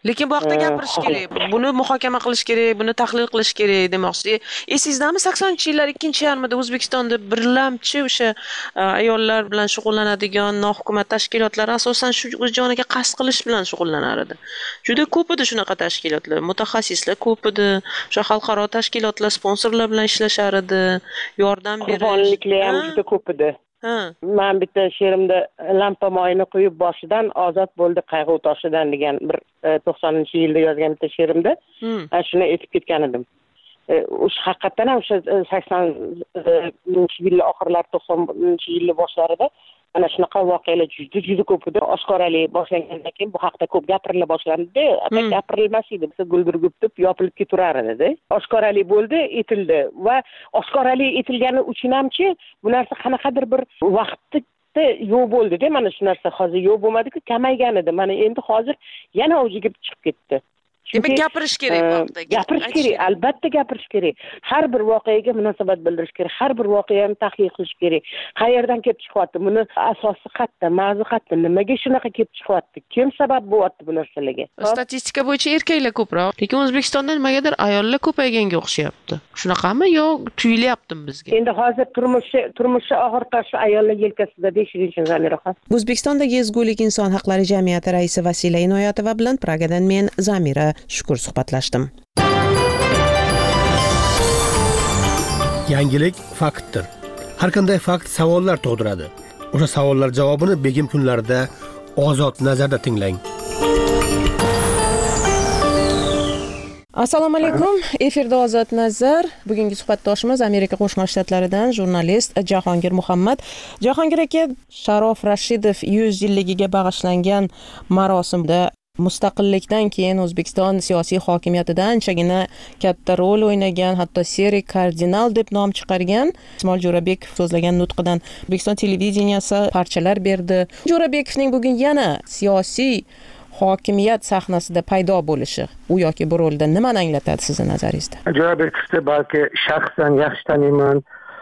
lekin bu haqda gapirish kerak, buni muhokama qilish kerak, buni tahlil qilish kerak demoqchi. Esingizdami saksoninchi yillar ikkinchi yarmida O'zbekistonda birlamchi o'sha ayollar bilan shug'ullanadigan nohukumat tashkilotlar asosan shu o'z joniga qasd qilish bilan shug'ullanar edi. Juda ko'p edi shunaqa tashkilotlar, mutaxassislar ko'p edi. O'sha xalqaro tashkilotlar sponsorlar bilan ishlashar edi, yordam berish. Qurbonliklar ham juda ko'p edi. Men bitta she'rimda lampa moyini quyib boshidan ozod bo'ldi qayg'u toshidan degan bir to'qsoninchi yilda yozgan bitta she'rimda shuni aytib ketgan edim. O'sha haqiqatan ham o'sha saksoninchi yillar oxirlari to'qsoninchi yillar boshlarida ana shunaqa voqealar juda juda ko'p edi. Oshkoralik boshlangandan keyin bu haqda ko'p gapirila boshlandi. Atak gapirilmas edi. Biz guldirgub deb yopilib ketaverar edi. Oshkoralik bo'ldi, etildi va oshkoralik etilgani uchun hamchi bu narsa qanaqadir bir vaqtda yo'q bo'ldi-da. Mana shu narsa hozir yo'q bo'lmadi-ku, kamaygan edi. Mana endi hozir yana o'ziga chiqib ketdi. Demak gapirish kerak bu haqda. Gapirish kerak, albatta gapirish kerak. Har bir voqeaga munosabat bildirish kerak. Har bir voqeani tahlil qilish kerak. Qayerdan kelib chiqyapti? Buni asosi qayerda, mavzu qayerda? Nimaga shunaqa kelib chiqyapti? Kim sabab bo'lyapti bu narsalarga? Statistika bo'yicha erkaklar ko'proq, lekin O'zbekistonda nimagadir ayollar ko'payganga o'xshayapti. Shunaqami yo tuyulyaptimi bizga? Endi hozir turmushi turmushi og'ir toshi ayollar yelkasida deyish Zamiraxon. O'zbekistondagi ezgulik inson haqlari jamiyati raisi Vasila Inoyatova bilan Pragadan men Zamira Shukur suhbatlashdim. Yangilik faktdir. Har qanday fakt savollar tug'diradi. O'sha savollar javobini begim kunlarida Ozod nazarda tinglang. Assalomu alaykum. Efirda Ozod nazar. Bugungi suhbatdoshimiz Amerika Qo'shma Shtatlaridan jurnalist Jahongir Muhammad. Jahongir aka, Sharof Rashidov yuz yilligiga bag'ishlangan marosimda mustaqillikdan keyin O'zbekiston siyosiy hokimiyatida anchagina katta rol o'ynagan, hatto seri kardinal deb nom chiqargan Ismoil Jo'rabekov so'zlagan nutqidan O'zbekiston televideniyasi parchalar berdi. Jo'rabekovning bugun yana siyosiy hokimiyat sahnasida paydo bo'lishi u yoki bu rolda nimani anglatadi sizning nazaringizda? Jo'rabekovni balki shaxsan yaxshi taniyman,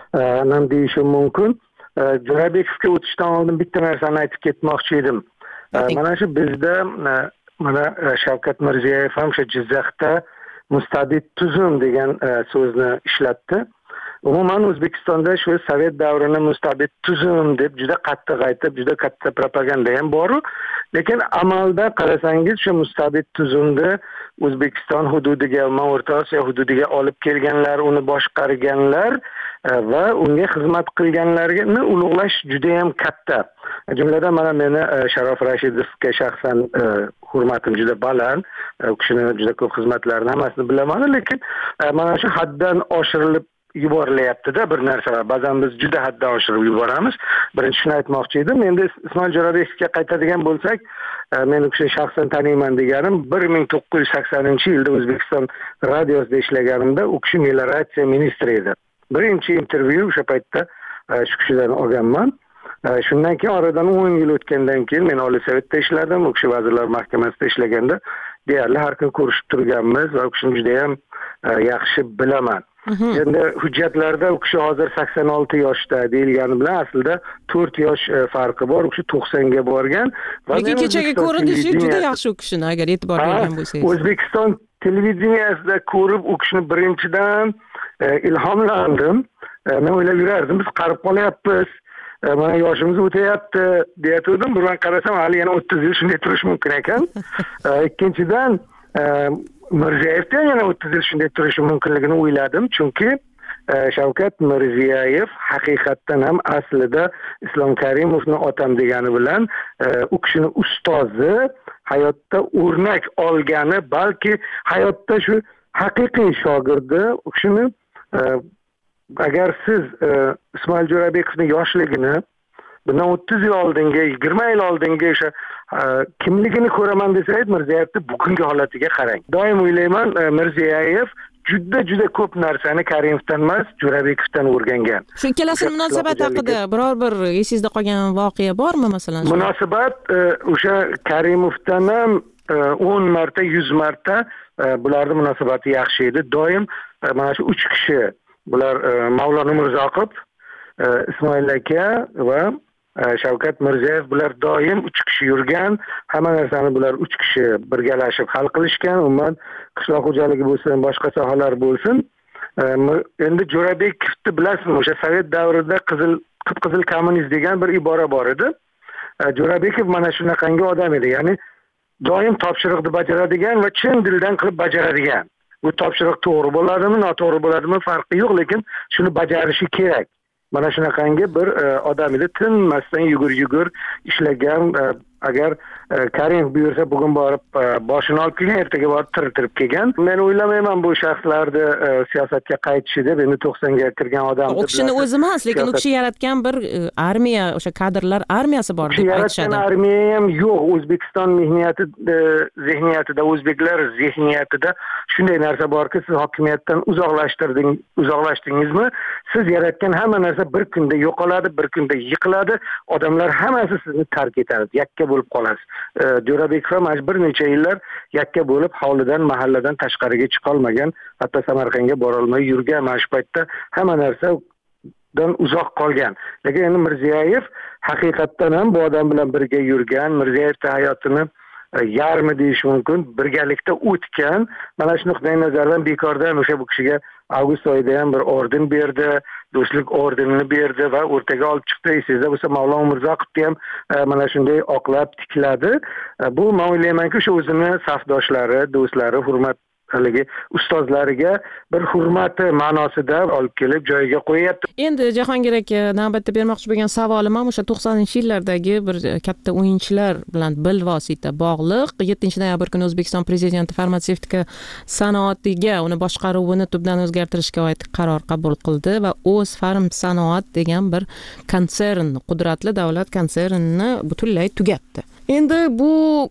nam deyishim mumkin. Jo'rabekovga o'tishdan oldin bitta narsani aytib ketmoqchi edim. Mana shu bizda mana Shavkat Mirziyoyev ham shu Jizzaxda mustabid tuzum degan so'zni ishlatdi. Umuman O'zbekistonda shu Sovet davrini mustabid tuzum deb juda qattiq aytib, juda katta propaganda ham bor. Lekin amalda qarasangiz shu mustabid tuzumni O'zbekiston hududiga, O'rta Osiyo hududiga olib kelganlar, uni boshqarganlar va unga xizmat qilganlarni ulug'lash juda ham katta. Jumladan mana meni Sharof Rashidovga shaxsan hurmatim juda baland. U kishini juda ko'p xizmatlarini hammasini bilaman, lekin mana shu haddan oshirilib yuborilyapti-da bir narsalar. Ba'zan biz juda haddan oshirib yuboramiz. Birinchi shuni aytmoqchi edim. Endi Ismoil Jo'rabekovga qaytadigan bo'lsak, men u kishini shaxsan taniyman deganim bir ming to'qqiz yuz saksoninchi yilda O'zbekiston radiosida ishlaganimda u kishi melioratsiya ministri edi. Birinchi intervyu o'sha paytda shu kishidan olganman. Shundan keyin oradan o'n yil o'tgandan keyin men Oliy Sovetda ishladim, u kishi Vazirlar Mahkamasida ishlaganda deyarli har kun ko'rishib turganmiz va u kishini juda ham yaxshi bilaman. Endi hujjatlarda u kishi hozir sakson olti yoshda deyilgani bilan aslida to'rt yosh farqi bor. U kishi to'qsonga borgan va lekin kechagi ko'rinishi juda yaxshi u kishini agar e'tibor bergan bo'lsangiz. O'zbekiston televideniyasida ko'rib u kishini birinchidan ilhomlandim. Men o'ylab yurardim, biz qarib qolyapmiz. Mana yoshimiz o'tayapti deyatdim. Birdan qarasam hali yana o'ttiz yil shunday turish mumkin ekan. Ikkinchidan Mirziyoyevdan yana o'ttiz yil shunday turishi mumkinligini o'yladim, chunki Shavkat Mirziyoyev haqiqatdan ham aslida Islom Karimovni otam degani bilan u kishini ustozi, hayotda o'rnak olgani, balki hayotda shu haqiqiy shogirdi. U kishini agar siz Ismoil Jo'rabekovning yoshligini bundan o'ttiz yil oldinga, yigirma yil oldinga o'sha kimligini ko'raman desangiz, Mirziyoyevni bugungi holatiga qarang. Doim o'ylayman, Mirziyoyev juda juda ko'p narsani Karimovdan emas, Jo'rabekovdan o'rgangan. Shu ikkalasining munosabati haqida biror bir esingizda qolgan voqea bormi masalan? Munosabat o'sha Karimovdan ham o'n marta, yuz marta bularning munosabati yaxshi edi. Doim mana shu uch kishi, bular Mavlono Mirzoqib, Ismoil aka va Shavkat Mirziyoyev bular doim uch kishi yurgan, hamma narsani bular uch kishi birgalashib hal qilishgan. Umuman qishloq xo'jaligi bo'lsin, boshqa sohalar bo'lsin. Endi Jo'rabekovni bilasizmi, o'sha Sovet davrida qizil qip-qizil kommunist degan bir ibora bor edi. Jo'rabekov mana shunaqangi odam edi, ya'ni doim topshiriqni bajaradigan va chin dildan qilib bajaradigan. Bu topshiriq to'g'ri bo'ladimi, noto'g'ri bo'ladimi farqi yo'q, lekin shuni bajarishi kerak. Mana shunaqangi bir odam edi, tinmasdan yugur-yugur ishlagan. Agar Karimov buyursa bugun borib boshini olib kelgan, ertaga borib tirtirib kelgan. Men o'ylamayman bu shaxslarni siyosatga qaytishi deb. Endi to'qsonga kirgan odam. U kishini o'zi emas, lekin u kishi yaratgan bir armiya, o'sha kadrlar armiyasi bor deb aytishadi. Yaratgan armiya ham yo'q. O'zbekiston mehnati zihniyatida, o'zbeklar zihniyatida shunday narsa borki, siz hokimiyatdan uzoqlashtirdingiz, uzoqlashdingizmi, siz yaratgan hamma narsa bir kunda yo'qoladi, bir kunda yiqiladi. Odamlar hammasi sizni tark etadi. Yakka bo'lib qolasiz. Jo'rabekov ham bir necha yillar yakka bo'lib, hovlidan, mahalladan tashqariga chiqa olmagan, hatto Samarqandga bora olmay yurgan. Mana shu paytda hamma narsadan uzoq qolgan. Lekin endi Mirziyoyev haqiqatdan ham bu odam bilan birga yurgan, Mirziyoyevning hayotini yarmi deyish mumkin, birgalikda o'tgan. Mana shu nuqtai nazardan bekordan o'sha bu kishiga avgust oyida ham bir orden berdi, do'stlik ordenini berdi va o'rtaga olib chiqdi. Esingizda bo'lsa, Mavlon Umurzoqovni ham mana shunday oqlab tikladi. Bu men o'ylaymanki, o'sha o'zini safdoshlari, do'stlari, hurmat haligi ustozlariga bir hurmati ma'nosida olib kelib joyiga qo'yapti. Endi Jahongir aka, navbatda bermoqchi bo'lgan savolim ham o'sha to'qsoninchi yillardagi bir katta o'yinchilar bilan bilvosita bog'liq. yettinchi noyabr kuni O'zbekiston prezidenti farmatsevtika sanoatiga, uni boshqaruvini tubdan o'zgartirishga oid qaror qabul qildi va O'z Farm Sanoat degan bir konsern, qudratli davlat konsernini butunlay tugatdi. Endi bu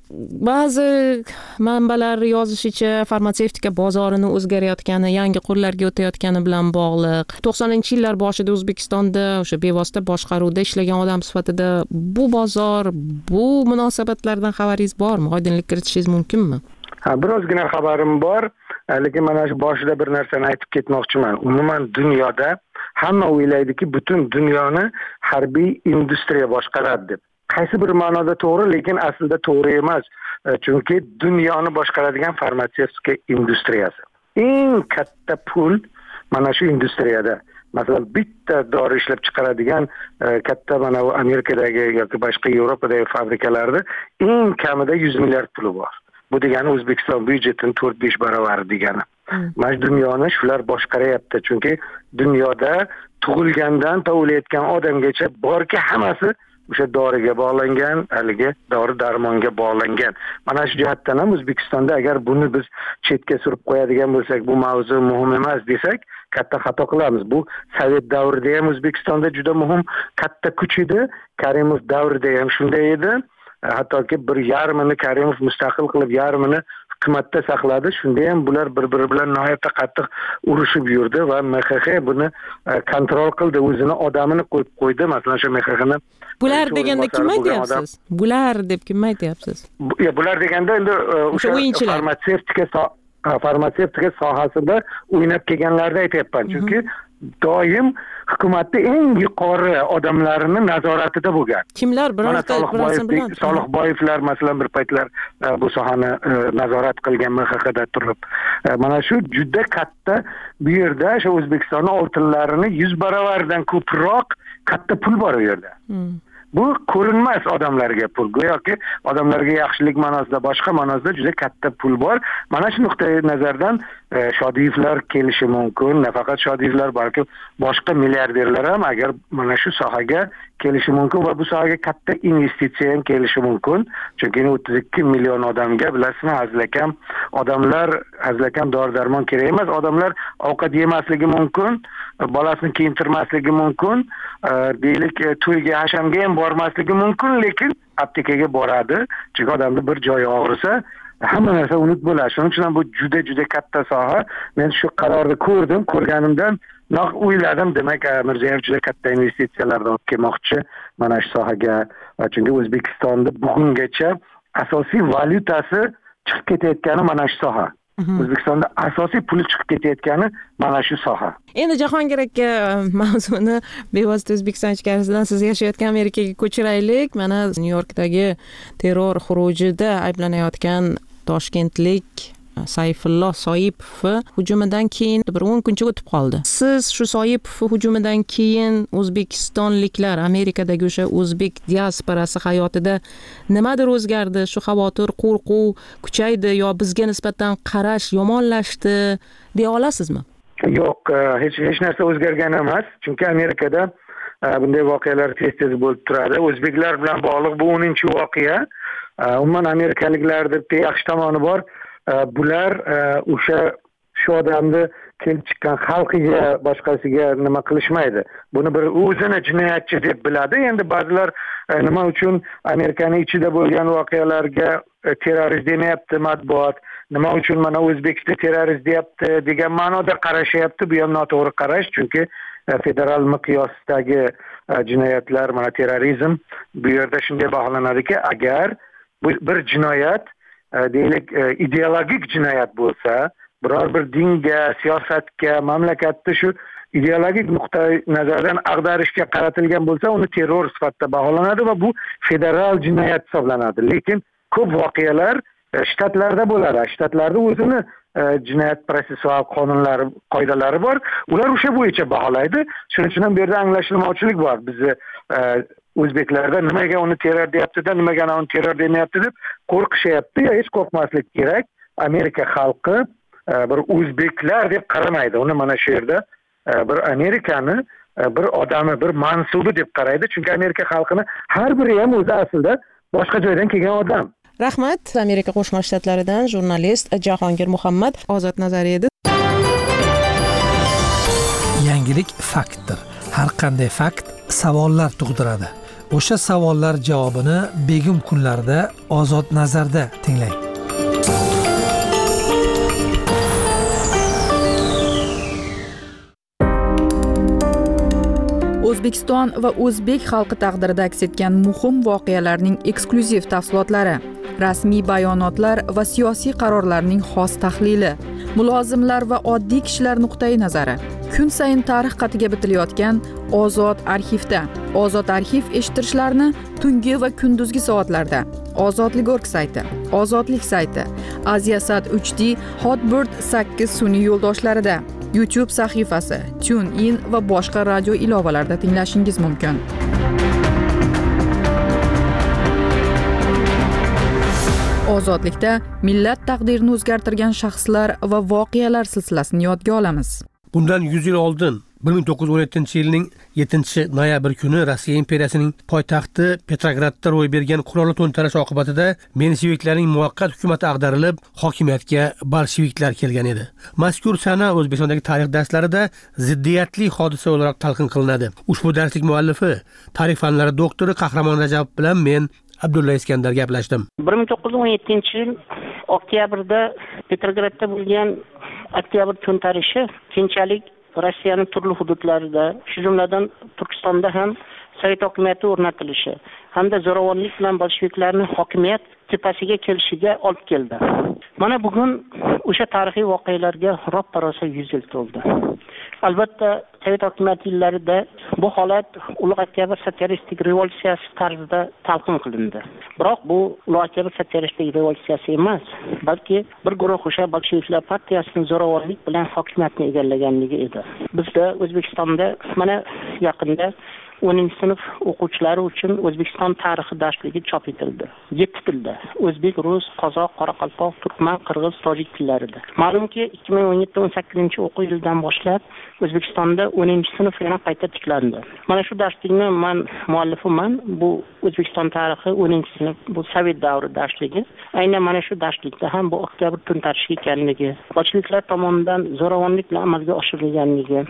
ba'zi manbalar yozishicha farmatsevtika bozorini o'zgarayotgani, yangi qo'llarga o'tayotgani bilan bog'liq. to'qsoninchi yillar boshida O'zbekistonda o'sha bevosita boshqaruvda ishlagan odam sifatida bu bozor, bu munosabatlardan xabaringiz bormi? Oydinlik kiritishingiz mumkinmi? Ha, birozgina xabarim bor, lekin mana shu boshida bir narsani aytib ketmoqchiman. Umuman dunyoda hamma o'ylaydiki, butun dunyoni harbiy industriya boshqaradi deb. Qaysi bir ma'noda to'g'ri, lekin aslida to'g'ri emas. Chunki dunyoni boshqaradigan farmatsevtika industriyasi. Eng katta pul mana shu industriyada. Masalan, bitta dori ishlab chiqaradigan katta mana bu Amerikadagi yoki boshqa Yevropadagi fabrikalarda eng kamida yuz milliard puli bor. Bu degani O'zbekiston byudjetining to'rt besh baravari degani. Mana dunyoni shular boshqaryapti. Chunki dunyoda tug'ilgandan to o'layotgan odamgacha borki hammasi o'sha doriga bog'langan, haligi dori darmonga bog'langan. Mana shu jihatdan ham O'zbekistonda agar buni biz chetga surib qo'yadigan bo'lsak, bu mavzu muhim emas desak, katta xato qilamiz. Bu Sovet davrida ham O'zbekistonda juda muhim katta kuch edi. Karimov davrida ham shunday edi. Hattoki bir yarmini Karimov mustaqil qilib, yarmini hukumatda saqladi. Shunda ham bular bir-biri bilan nihoyatda qattiq urushib yurdi va M X X buni kontrol qildi, o'zini odamini qo'yib qo'ydi. Masalan, shu M X Xni bular deganda kim aytyapsiz? Bular deb kim aytyapsiz? Ya, bular deganda endi o'sha farmatsevtika farmatsevtika sohasida o'ynab kelganlarni aytyapman. Chunki doim hukumatda eng yuqori odamlarini nazoratida bo'lgan. Kimlar birorta birorta bilan? Solihboyevlar masalan bir paytlar bu sohani nazorat qilgan M X Xda turib. Mana shu juda katta bu yerda o'sha O'zbekistonning oltinlarini yuz baravardan ko'proq katta pul bor u yerda. Bu ko'rinmas odamlarga pul. Go'yoki odamlarga yaxshilik ma'nosida, boshqa ma'nosida juda katta pul bor. Mana shu nuqtai nazardan Shodiyevlar kelishi mumkin. Nafaqat Shodiyevlar, balki boshqa milliarderlar ham agar mana shu sohaga kelishi mumkin va bu sohaga katta investitsiya ham kelishi mumkin. Chunki o'ttiz ikki million odamga, bilasizmi, hazilakam odamlar, hazilakam dori-darmon kerak emas. Odamlar ovqat yemasligi mumkin, bolasini kiyintirmasligi mumkin, deylik to'yga, hashamga ham bormasligi mumkin, lekin aptekaga boradi. Chunki odamning bir joyi og'risa, hamma narsa unut bo'ladi. Shuning uchun bu juda juda katta soha. Men shu qarorni ko'rdim, ko'rganimdan naq o'yladim, demak Mirziyoyev juda katta investitsiyalarni olib kelmoqchi mana shu sohaga. Chunki O'zbekistonda bugungacha asosiy valyutasi chiqib ketayotgani mana shu soha. O'zbekistonda asosiy puli chiqib ketayotgani mana shu soha. Endi Jahongir aka, mavzuni bevosita O'zbekiston ichkarisidan siz yashayotgan Amerikaga ko'chiraylik. Mana Nyu-Yorkdagi terror xurujida ayblanayotgan toshkentlik Sayfullo Soipov hujumidan keyin bir o'n kuncha o'tib qoldi. Siz shu Soipov hujumidan keyin o'zbekistonliklar Amerikadagi o'sha o'zbek diasporasi hayotida nimadir o'zgardi? Shu xavotir, qo'rquv kuchaydi yo bizga nisbatan qarash yomonlashdi deya olasizmi? Yo'q, hech hech narsa o'zgargan emas. Chunki Amerikada bunday voqealar tez-tez bo'lib turadi. O'zbeklar bilan bog'liq bu o'ninchi voqea. Umuman amerikaliklarda yaxshi tomoni bor. Bular o'sha shu odamni kelib chiqqan xalqiga, boshqasiga nima qilishmaydi. Buni bir o'zini jinoyatchi deb biladi. Endi ba'zilar nima uchun Amerikaning ichida bo'lgan voqealarga terrorist demayapti matbuot, nima uchun mana O'zbekiston terrorist deyapti degan ma'noda qarashyapti. Bu ham noto'g'ri qarash, chunki federal miqyosdagi jinoyatlar, mana terrorizm bu yerda shunday baholanadiki, agar bir jinoyat deylik ideologik jinoyat bo'lsa, biror bir dinga, siyosatga, mamlakatni shu ideologik nuqtai nazardan ag'darishga qaratilgan bo'lsa, uni terror sifatida baholanadi va bu federal jinoyat hisoblanadi. Lekin ko'p voqealar shtatlarda bo'ladi. Shtatlarda o'zini jinoyat protsessual qonunlari, qoidalari bor. Ular o'sha bo'yicha baholaydi. Shuning uchun ham bu yerda anglashilmovchilik bor. Bizni o'zbeklarda nimaga uni terror deyapti-da, nimaga uni terror demayapti deb qo'rqishyapti. Hech qo'rqmaslik kerak. Amerika xalqi bir o'zbeklar deb qaramaydi. Uni mana shu yerda bir Amerikani bir odami, bir mansubi deb qaraydi. Chunki Amerika xalqini har biri ham o'zi aslida boshqa joydan kelgan odam. Rahmat. Amerika Qo'shma Shtatlaridan jurnalist Jahongir Muhammad. Ozod nazari edi. Yangilik faktdir. Har qanday fakt savollar tug'diradi. O'sha savollar javobini begim kunlarda Ozod nazarda tinglang. O'zbekiston va o'zbek xalqi taqdirida aks etgan muhim voqealarning eksklyuziv tafsilotlari, rasmiy bayonotlar va siyosiy qarorlarning xos tahlili, mulozimlar va oddiy kishilar nuqtai nazari. Kun sayin tarix qatiga bitilayotgan Ozod arxivda. Ozod arxiv eshittirishlarni tungi va kunduzgi soatlarda. Ozodlik.org sayti, Ozodlik sayti, Aziasat uch D, Hotbird sakkiz sun'iy yo'ldoshlarida, YouTube sahifasi, TuneIn va boshqa radio ilovalarida tinglashingiz mumkin. Ozodlikda millat taqdirini o'zgartirgan shaxslar va voqealar silsilasini yodga olamiz. Bundan yuz yil oldin bir ming to'qqiz yuz o'n yettinchi yilning yettinchi noyabr kuni Rossiya imperiyasining poytaxti Petrogradda ro'y bergan qurolli to'ntarish oqibatida mensheviklarning muvaqqat hukumati ag'darilib, hokimiyatga bolsheviklar kelgan edi. Mazkur sana O'zbekistondagi tarix darslarida ziddiyatli hodisa olarak talqin qilinadi. Ushbu darslik muallifi, tarix fanlari doktori Qahramon Rajabov bilan men Abdulla Iskandar gaplashdim. bir ming to'qqiz yuz o'n yettinchi yil oktyabrda Petrogradda bo'lgan oktyabr to'ntarishi keyinchalik Rossiyaning turli hududlarida, shu jumladan Turkistonda ham sovet hokimiyati o'rnatilishi hamda zo'ravonlik bilan bolsheviklarning hokimiyat tepasiga kelishiga olib keldi. Mana bugun o'sha tarixiy voqealarga roppa-rosa yuz yil to'ldi. Albatta, sovet hokimiyati yillarida bu holat Ulug' Oktyabr sotsialistik revolyutsiyasi tarzida talqin qilindi. Biroq bu Ulug' Oktyabr sotsialistik revolyutsiyasi emas, balki bir guruh o'sha bolsheviklar partiyasining zo'ravonlik bilan hokimiyatni egallaganligi edi. Bizda O'zbekistonda mana yaqinda o'ninchi sinf o'quvchilari uchun O'zbekiston tarixi darsligi chop etildi. yetti tilda: o'zbek, rus, qozoq, qoraqalpoq, turkman, qirg'iz, tojik tillarida. Ma'lumki, ikki ming o'n yetti o'n sakkizinchi o'quv yilidan boshlab O'zbekistonda o'ninchi sinf yana qayta tiklandi. Mana shu darslikni men muallifiman. Bu O'zbekiston tarixi o'ninchi sinf, bu sovet davri darsligi. Aynan mana shu darslikda ham bu oktyabr to'ntarishi ekanligi, bolsheviklar tomonidan zo'ravonlik bilan amalga oshirilganligi,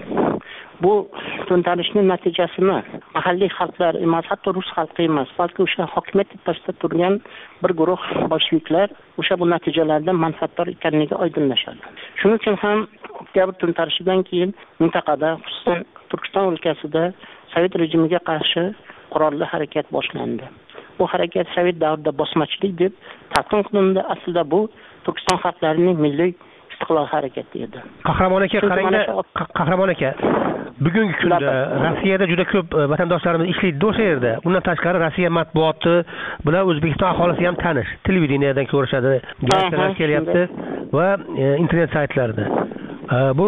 bu to'ntarishning natijasini mahalliy xalqlar emas, hatto rus xalqi emas, balki o'sha hokimiyat tepasida turgan bir guruh bolsheviklar o'sha bu natijalardan manfaatdor ekanligi oydinlashadi. Shuning uchun ham oktyabr to'ntarishidan keyin mintaqada, xususan Turkiston o'lkasida sovet rejimiga qarshi qurolli harakat boshlandi. Bu harakat sovet davrida bosmachilik deb talqin qilindi. Aslida bu Turkiston xalqlarining milliy istiqlol harakati edi. Qahramon aka, qarangda, Qahramon aka, bugungi kunda Rossiyada juda ko'p vatandoshlarimiz ishlaydi o'sha yerda. Undan tashqari Rossiya matbuoti bilan O'zbekiston aholisi ham tanish. Televideniyadan ko'rishadi, gazetalar kelyapti va internet saytlarida. Bu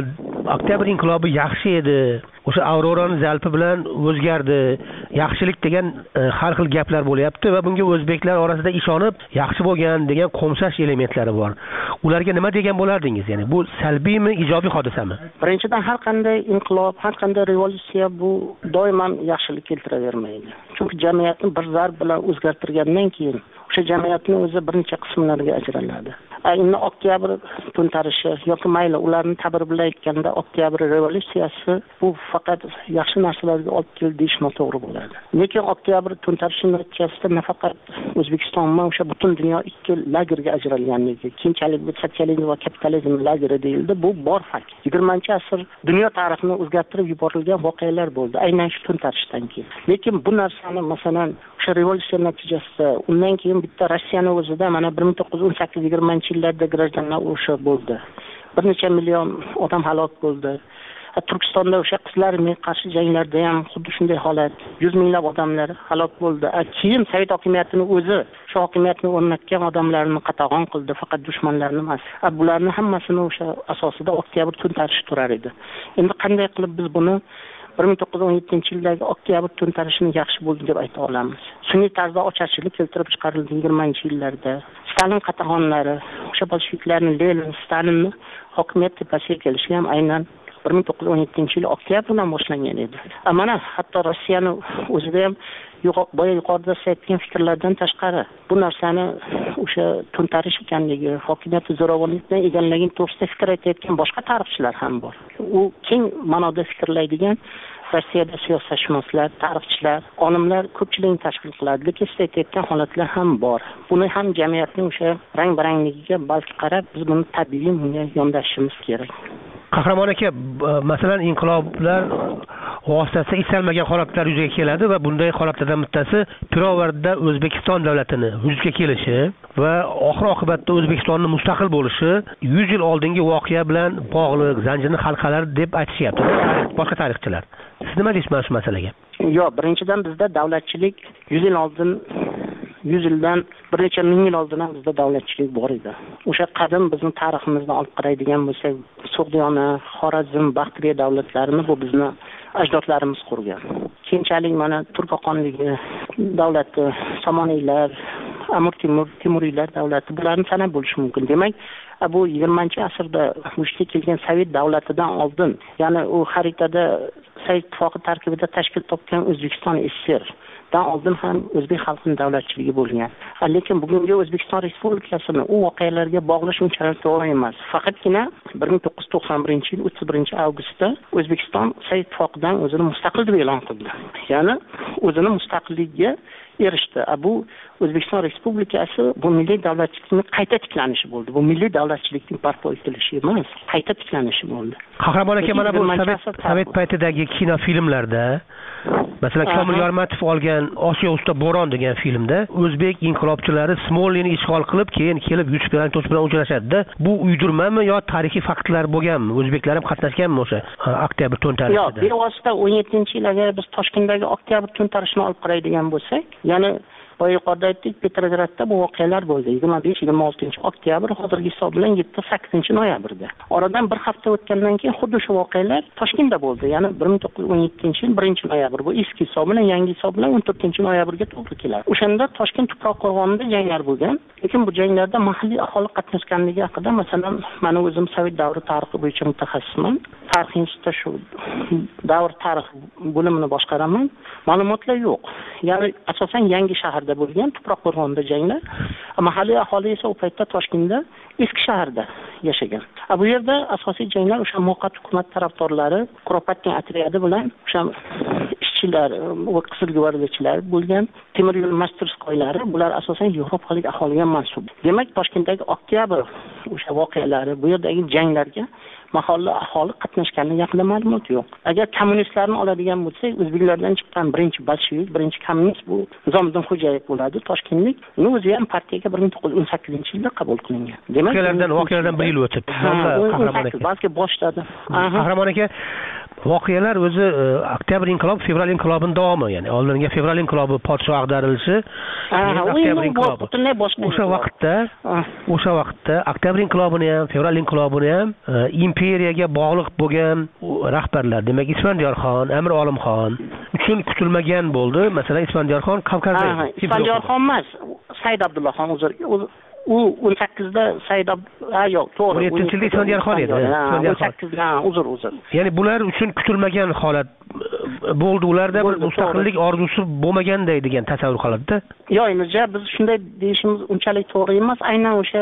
oktyabr inqilobi yaxshi edi. O'sha Aurorani zalpi bilan o'zgardi. Yaxshilik degan har xil gaplar bo'lyapti va bunga o'zbeklar orasida ishonib, yaxshi bo'lgan degan qo'msash elementlari bor. Ularga nima degan bo'lardingiz? Ya'ni bu salbiymi, ijobiy hodisami? Birinchidan har qanday inqilob, har qanday revolyutsiya bu doimo yaxshilik keltiravermaydi. Chunki jamiyatni bir zarb bilan o'zgartirgandan keyin o'sha jamiyatni o'zi bir necha qismlarga ajraladi. Endi oktyabr to'ntarishi yoki mayli ularni ta'bir bilan aytganda oktyabr revolyutsiyasi bu faqat yaxshi narsalarga olib keldi deyish noto'g'ri bo'ladi. Lekin oktyabr to'ntarishining natijasida nafaqat O'zbekiston, ammo o'sha butun dunyo ikki lagerga ajralganligi, keyinchalik bu sotsializm va kapitalizm lageri deyildi. Bu bor fakt. yigirmanchi asr dunyo tarixini o'zgartirib yuborilgan voqealar bo'ldi, aynan shu to'ntarishdan keyin. Lekin bu narsani masalan o'sha revolyutsiya natijasida undan keyin bitta Rossiyani o'zida mana bir ming to'qqiz yuz o'n sakkiz yigirmanchi yillarda grajdanlar urushi bo'ldi. Bir necha million odam halok bo'ldi. Turkistonda o'sha qizlarga qarshi janglarda ham xuddi shunday holat, yuz minglab odamlar halok bo'ldi. Keyin Sovet hokimiyatini o'zi shu hokimiyatni o'rnatgan odamlarni qatag'on qildi, faqat dushmanlarni emas. Bularning hammasini o'sha asosida oktyabr to'ntarishi turar edi. Endi qanday qilib biz buni bir ming to'qqiz yuz o'n yettinchi yildagi oktyabr to'ntarishini yaxshi bo'ldi deb ayta olamiz? Sun'iy tarzda ocharchilik keltirib chiqarildi yigirmanchi yillarda. Stalin qatag'onlari, o'sha bolsheviklarning Lenin, Stalinni hokimiyat tepasiga kelishi ham aynan bir ming to'qqiz yuz o'n yettinchi yil oktyabrdan boshlangan edi. Mana hatto Rossiyani o'zida ham boya yuqorida aytgan fikrlardan tashqari bu narsani o'sha to'ntarish ekanligi, hokimiyatni zo'ravonlik bilan egallagan to'g'risida fikr aytayotgan boshqa tarixchilar ham bor. U keng ma'noda fikrlaydigan Rossiyada siyosatshunoslar, tarixchilar, olimlar ko'pchilikni tashkil qiladi. Lekin siz aytayotgan holatlar ham bor. Buni ham jamiyatning o'sha rang-barangligiga balki qarab biz buni tabiiy bunga yondashishimiz kerak. Qahramon aka, masalan, inqiloblar vositasida istalmagan holatlar yuzaga keladi va bunday holatlardan bittasi pirovardda O'zbekiston davlatini vujudga kelishi va oxir-oqibatda O'zbekistonning mustaqil bo'lishi yuz yil oldingi voqea bilan bog'liq, zanjirni halqalar deb aytishyapti boshqa tarixchilar. Siz nima deysiz mana shu masalaga? Yo'q, birinchidan bizda davlatchilik yuz yil oldin yuz yildan bir necha ming yil oldin ham bizda davlatchilik bor edi. O'sha qadim bizning tariximizni olib qaraydigan bo'lsak, So'g'diyona, Xorazm, Baxtriya davlatlarini bu bizni ajdodlarimiz qurgan. Keyinchalik mana Turk xonligi davlati, Somoniylar, Amir Temur, Temuriylar davlati bularni sanab bo'lish mumkin. Demak, bu yigirmanchi asrda vujudga kelgan Sovet davlatidan oldin, ya'ni u xaritada Sovet ittifoqi tarkibida tashkil topgan O'zbekiston S S R dan oldin ham o'zbek xalqining davlatchiligi bo'lgan. Lekin bugungi O'zbekiston Respublikasini u voqealarga bog'lash unchalik to'g'ri emas. Faqatgina bir ming to'qqiz yuz to'qson birinchi yil o'ttiz birinchi avgustda O'zbekiston Sovet ittifoqidan o'zini mustaqil deb e'lon qildi. Ya'ni o'zini mustaqilligiga erishdi. Bu O'zbekiston Respublikasi bu milliy davlatchilikning qayta tiklanishi bo'ldi. Bu milliy davlatchilikning barpo etilishi emas, qayta tiklanishi bo'ldi. Qahramon aka, mana bu Sovet paytidagi kinofilmlarda, masalan, Komil Yormatov olgan Osiyo usta bo'ron degan filmda o'zbek inqilobchilari Smolnini ishg'ol qilib, keyin kelib Yusuf To'sh bilan uchrashadi-da. Bu uydirmami yo tarixiy faktlar bo'lganmi? O'zbeklar ham qatnashganmi o'sha oktyabr to'ntarishida? Yo'q, bevosita o'n yettinchi yil agar biz Toshkentdagi oktyabr to'ntarishini olib qaraydigan bo'lsak, ya'ni boya yuqorida aytdik, Petrogradda bu voqealar bo'ldi. yigirma besh yigirma oltinchi oktyabr, hozirgi hisob bilan yetti sakkizinchi noyabrda. Oradan bir hafta o'tgandan keyin xuddi shu voqealar Toshkentda bo'ldi. Ya'ni bir ming to'qqiz yuz o'n yettinchi yil birinchi noyabr. Bu eski hisob bilan yangi hisob bilan o'n to'rtinchi noyabrga to'g'ri keladi. O'shanda Toshkent tuproq qo'rg'onida janglar bo'lgan. Lekin bu janglarda mahalliy aholi qatnashganligi haqida, masalan, men o'zim Sovet davri tarixi bo'yicha mutaxassisman. Tarix institutida shu davr tarix bo'limini boshqaraman. Ma'lumotlar yo'q. Ya'ni asosan yangi shaharda bo'lgan tuproq qo'rg'onida janglar. Mahalliy aholi esa u paytda Toshkentda eski shaharda yashagan. Bu yerda asosiy janglar o'sha muvaqqat hukumat tarafdorlari, Kuropatkin otryadi bilan o'sha ishchilar va qizilgvardiyachilar bo'lgan temir yo'l masтерскойлari, bular asosan yevropalik aholiga mansub. Demak, Toshkentdagi oktyabr o'sha voqealari, bu yerdagi janglarga mahalliy aholi qatnashganligi haqida ma'lumot yo'q. Agar kommunistlarni oladigan bo'lsak, o'zbeklardan chiqqan birinchi bolshevik, birinchi kommunist bu Nizomiddin Xo'jayev bo'ladi, toshkentlik. Uni o'zi ham partiyaga bir ming to'qqiz yuz o'n sakkizinchi yilda qabul qilingan. Demak, voqealardan voqealardan bir yil o'tib, qahramon aka. Balki boshladi. Qahramon aka, voqealar o'zi oktyabr inqilobi, fevral inqilobining davomi, ya'ni oldingi fevral inqilobi podshoh ag'darilishi, oktyabr inqilobi. O'sha vaqtda, o'sha vaqtda oktyabr inqilobini ham, fevral inqilobini ham imperiyaga bog'liq bo'lgan rahbarlar, demak Isfandiyorxon, Amir Olimxon uchun kutilmagan bo'ldi. Masalan, Isfandiyorxon Kavkazda. Isfandiyorxon emas, Said Abdullaxon o'zi u o'n sakkizda Said ha yo'q, to'g'ri. o'n yettinchi yilda Isfandiyorxon edi. o'n sakkizda, uzr, uzr. Ya'ni bular uchun kutilmagan holat bo'ldi. Ularda bir mustaqillik orzusi bo'lmaganday degan tasavvur qiladi-da. Yo'q, endi biz shunday deyishimiz unchalik to'g'ri emas. Aynan o'sha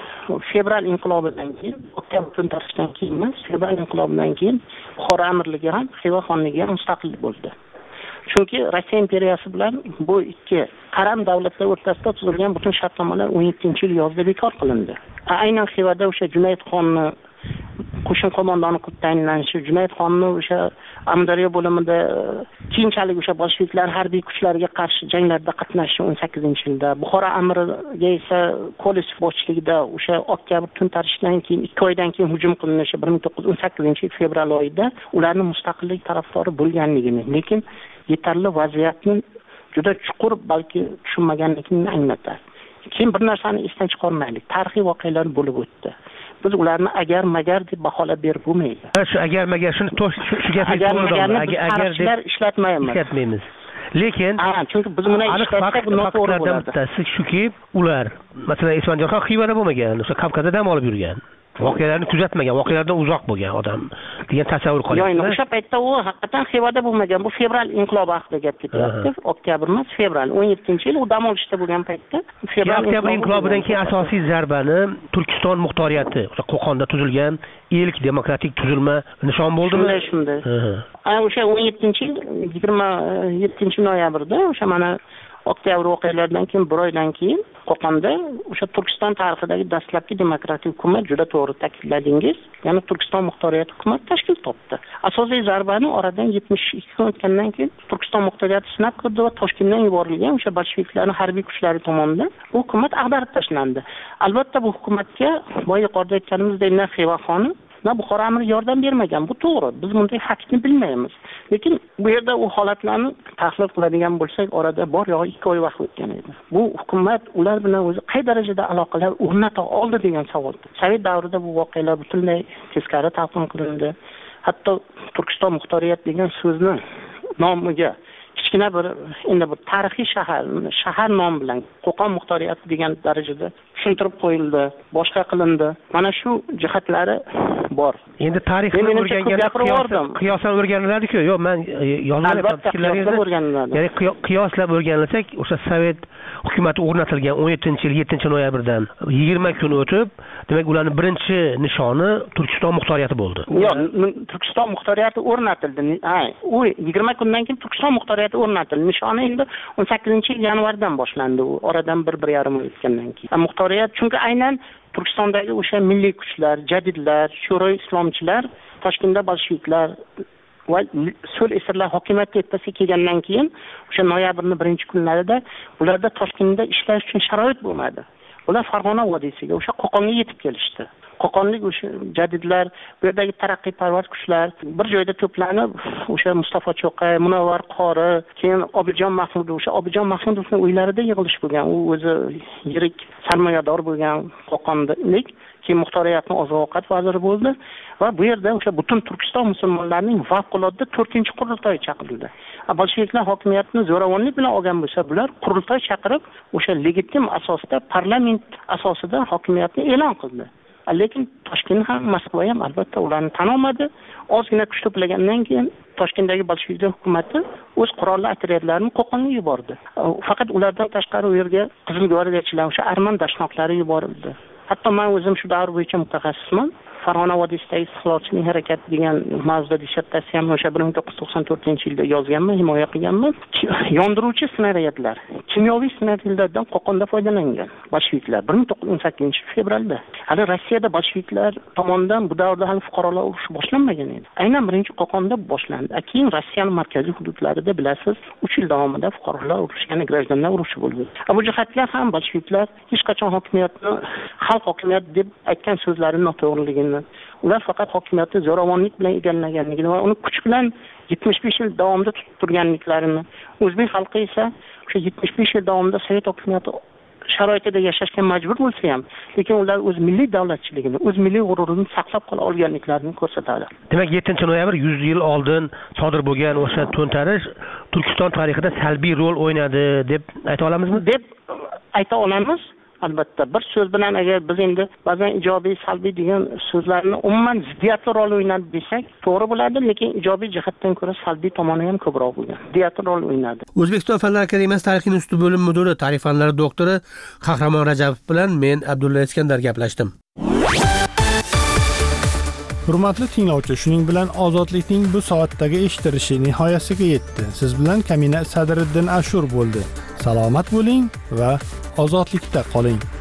fevral inqilobidan keyin, oktyabr to'ntarishidan keyin emas, fevral inqilobidan keyin Buxoro amirligi ham, Xiva xonligi ham mustaqil bo'ldi. Chunki Rossiya imperiyasi bilan bu ikki qaram davlatlar o'rtasida tuzilgan butun shartnomalar o'n yettinchi yil yozda bekor qilindi. Aynan Xivada o'sha Junayd xonni qo'shin qo'mondoni qilib tayinlanishi, Junayd xonni o'sha Amudaryo bo'limida keyinchalik o'sha bolsheviklar harbiy kuchlariga qarshi janglarda qatnashishi o'n sakkizinchi yilda, Buxoro amiriga esa Kolesov boshchiligida o'sha oktyabr to'ntarishidan keyin ikki oydan keyin hujum qilinishi bir ming to'qqiz yuz o'n sakkizinchi yil fevral oyida ularning mustaqillik tarafdori bo'lganligini, lekin yetarli vaziyatni juda chuqur balki tushunmaganligini anglatadi. Keyin bir narsani esdan chiqarmaylik. Tarixiy voqealar bo'lib o'tdi. Biz ularni agar magar deb baholab berib bo'lmaydi. Shu agar magar shuni shu gapni to'g'ri agar deb ishlatmaymiz. Ishlatmaymiz. Lekin chunki biz buni ishlatsak bu noto'g'ri bo'ladi. Bittasi shuki, ular masalan Isfandiyorxon Xivada bo'lmagan, o'sha Kavkazda dam olib yurgan. Voqealarni kuzatmagan, voqealardan uzoq bo'lgan odam degan tasavvur qolyapti. Yo'q, o'sha paytda u haqiqatan Xivada bo'lmagan. Bu fevral inqilobi haqida gap ketyapti. Oktyabr emas, fevral o'n yettinchi yil u dam olishda bo'lgan paytda fevral oktyabr inqilobidan keyin asosiy zarbani Turkiston muxtoriyati, o'sha Qo'qonda tuzilgan ilk demokratik tuzilma nishon bo'ldimi? Shunday, shunday. O'sha o'n yettinchi yil yigirma yettinchi noyabrda o'sha mana oktyabr voqealaridan keyin bir oydan keyin Qo'qonda o'sha Turkiston tarixidagi dastlabki demokratik hukumat, juda to'g'ri ta'kidladingiz, ya'ni Turkiston muxtoriyati hukumat tashkil topdi. Asosiy zarbani oradan yetmish ikki kun o'tgandan keyin Turkiston muxtoriyati sinab ko'rdi va Toshkentdan yuborilgan o'sha bolsheviklarning harbiy kuchlari tomonidan bu hukumat ag'darib tashlandi. Albatta bu hukumatga boya yuqorida aytganimizdek na Xiva xoni na Buxoro amiri yordam bermagan. Bu to'g'ri. Biz bunday faktni bilmaymiz. Lekin bu yerda u holatlarni tahlil qiladigan bo'lsak, orada bor yo'q ikki oy vaqt o'tgan edi. Bu hukumat ular bilan o'zi qay darajada aloqalar o'rnata oldi degan savol. Sovet davrida bu voqealar butunlay teskari talqin qilindi. Hatto Turkiston muxtoriyati degan so'zni nomiga kichkina bir endi bir tarixiy shahar, shahar nomi bilan Qo'qon muxtoriyati degan darajada tushuntirib qo'yildi, boshqa qilindi. Mana shu jihatlari bor. Endi tarixni o'rganganda qiyosan o'rganiladi-ku. Yo'q, men yozganman fikrlaringizni. Ya'ni qiyoslab o'rganilsak, o'sha Sovet hukumati o'rnatilgan o'n yettinchi yil yettinchi noyabrdan yigirma kun o'tib, demak ularning birinchi nishoni Turkiston muxtoriyati bo'ldi. Yo'q, Turkiston muxtoriyati o'rnatildi. Ha, u yigirma kundan keyin Turkiston muxtoriyati o'rnatildi. Nishoni endi o'n sakkizinchi yil yanvardan boshlandi. U oradan bir bir yarim oy o'tgandan keyin. Muxtoriyat chunki aynan Turkistondagi o'sha milliy kuchlar, jadidlar, sho'roy islomchilar, Toshkentda bolsheviklar va so'l esirlar hokimiyatga yetkazib kelgandan keyin o'sha noyabrning birinchi kunlarida ularda Toshkentda ishlash uchun sharoit bo'lmadi. Ular Farg'ona vodiysiga, o'sha Qo'qonga yetib kelishdi. Qo'qonlik o'sha jadidlar, bu yerdagi taraqqiyparvar kuchlar bir joyda to'planib, o'sha Mustafa Cho'qay, Munavvar qori, keyin Obidjon Mahmudov, o'sha Obidjon Mahmudovning uylarida yig'ilish bo'lgan. U o'zi yirik sarmoyador bo'lgan Qo'qonlik, keyin muxtoriyatning oziq-ovqat vaziri bo'ldi va bu yerda o'sha butun Turkiston musulmonlarining favqulodda to'rtinchi qurultoyi chaqirildi. Bolsheviklar hokimiyatni zo'ravonlik bilan olgan bo'lsa, bular qurultoy chaqirib, o'sha legitim asosda, parlament asosida hokimiyatni e'lon qildi. Lekin Toshkent ham, Moskva ham albatta ularni tan olmadi. Ozgina kuch to'plagandan keyin Toshkentdagi bolshevik hukumati o'z qurolli otryadlarini Qo'qonga yubordi. Faqat ulardan tashqari u yerga qizilgvardiyachilar, o'sha arman dashnoqlari yuborildi. Hatto men o'zim shu davr bo'yicha mutaxassisman. Farg'ona vodiysidagi istiqlolchilik harakati degan mavzuda dissertatsiyamni o'sha bir ming to'qqiz yuz to'qson to'rtinchi yilda yozganman, himoya qilganman. Yondiruvchi snaryadlar kimyoviy snaryadlardan Qo'qonda foydalangan bolsheviklar bir ming to'qqiz yuz o'n sakkizinchi fevralda. Hali Rossiyada bolsheviklar tomonidan bu davrda hali fuqarolar urushi boshlanmagan edi. Aynan birinchi Qo'qonda boshlandi. Keyin Rossiyaning markaziy hududlarida bilasiz uch yil davomida fuqarolar urushi, ya'ni grajdanlar urushi bo'ldi. Bu jihatlar ham bolsheviklar hech qachon hokimiyatni xalq hokimiyati deb aytgan so'zlarining noto'g'riligini, ular faqat hokimiyatni zo'ravonlik bilan egallaganligini va uni kuch bilan yetmish besh yil davomida tutib turganliklarini, o'zbek xalqi esa o'sha yetmish besh yil davomida sovet hokimiyati sharoitida yashashga majbur bo'lsa ham, lekin ular o'z milliy davlatchiligini, o'z milliy g'ururini saqlab qola olganliklarini ko'rsatadi. Demak, yettinchi noyabr yuz yil oldin sodir bo'lgan o'sha to'ntarish Turkiston tarixida salbiy rol o'ynadi deb ayta olamizmi? Deb ayta olamiz. Albatta, bir so'z bilan agar biz endi ba'zan ijobiy, salbiy degan so'zlarni umuman ziddiyatli rol o'ynadi desak, to'g'ri bo'ladi, lekin ijobiy jihatdan ko'ra salbiy tomoni ham ko'proq bo'lgan. Ziddiyatli rol o'ynadi. O'zbekiston Fanlar akademiyasi tarix instituti bo'lim mudiri, tarix fanlari doktori Qahramon Rajabov bilan men Abdulla Iskandar gaplashdim. Hurmatli tinglovchi, shuning bilan ozodlikning bu soatdagi eshitilishi nihoyasiga yetdi. Siz bilan Kamina Sadriddin Ashur bo'ldi. Salomat bo'ling va ozodlikda qoling.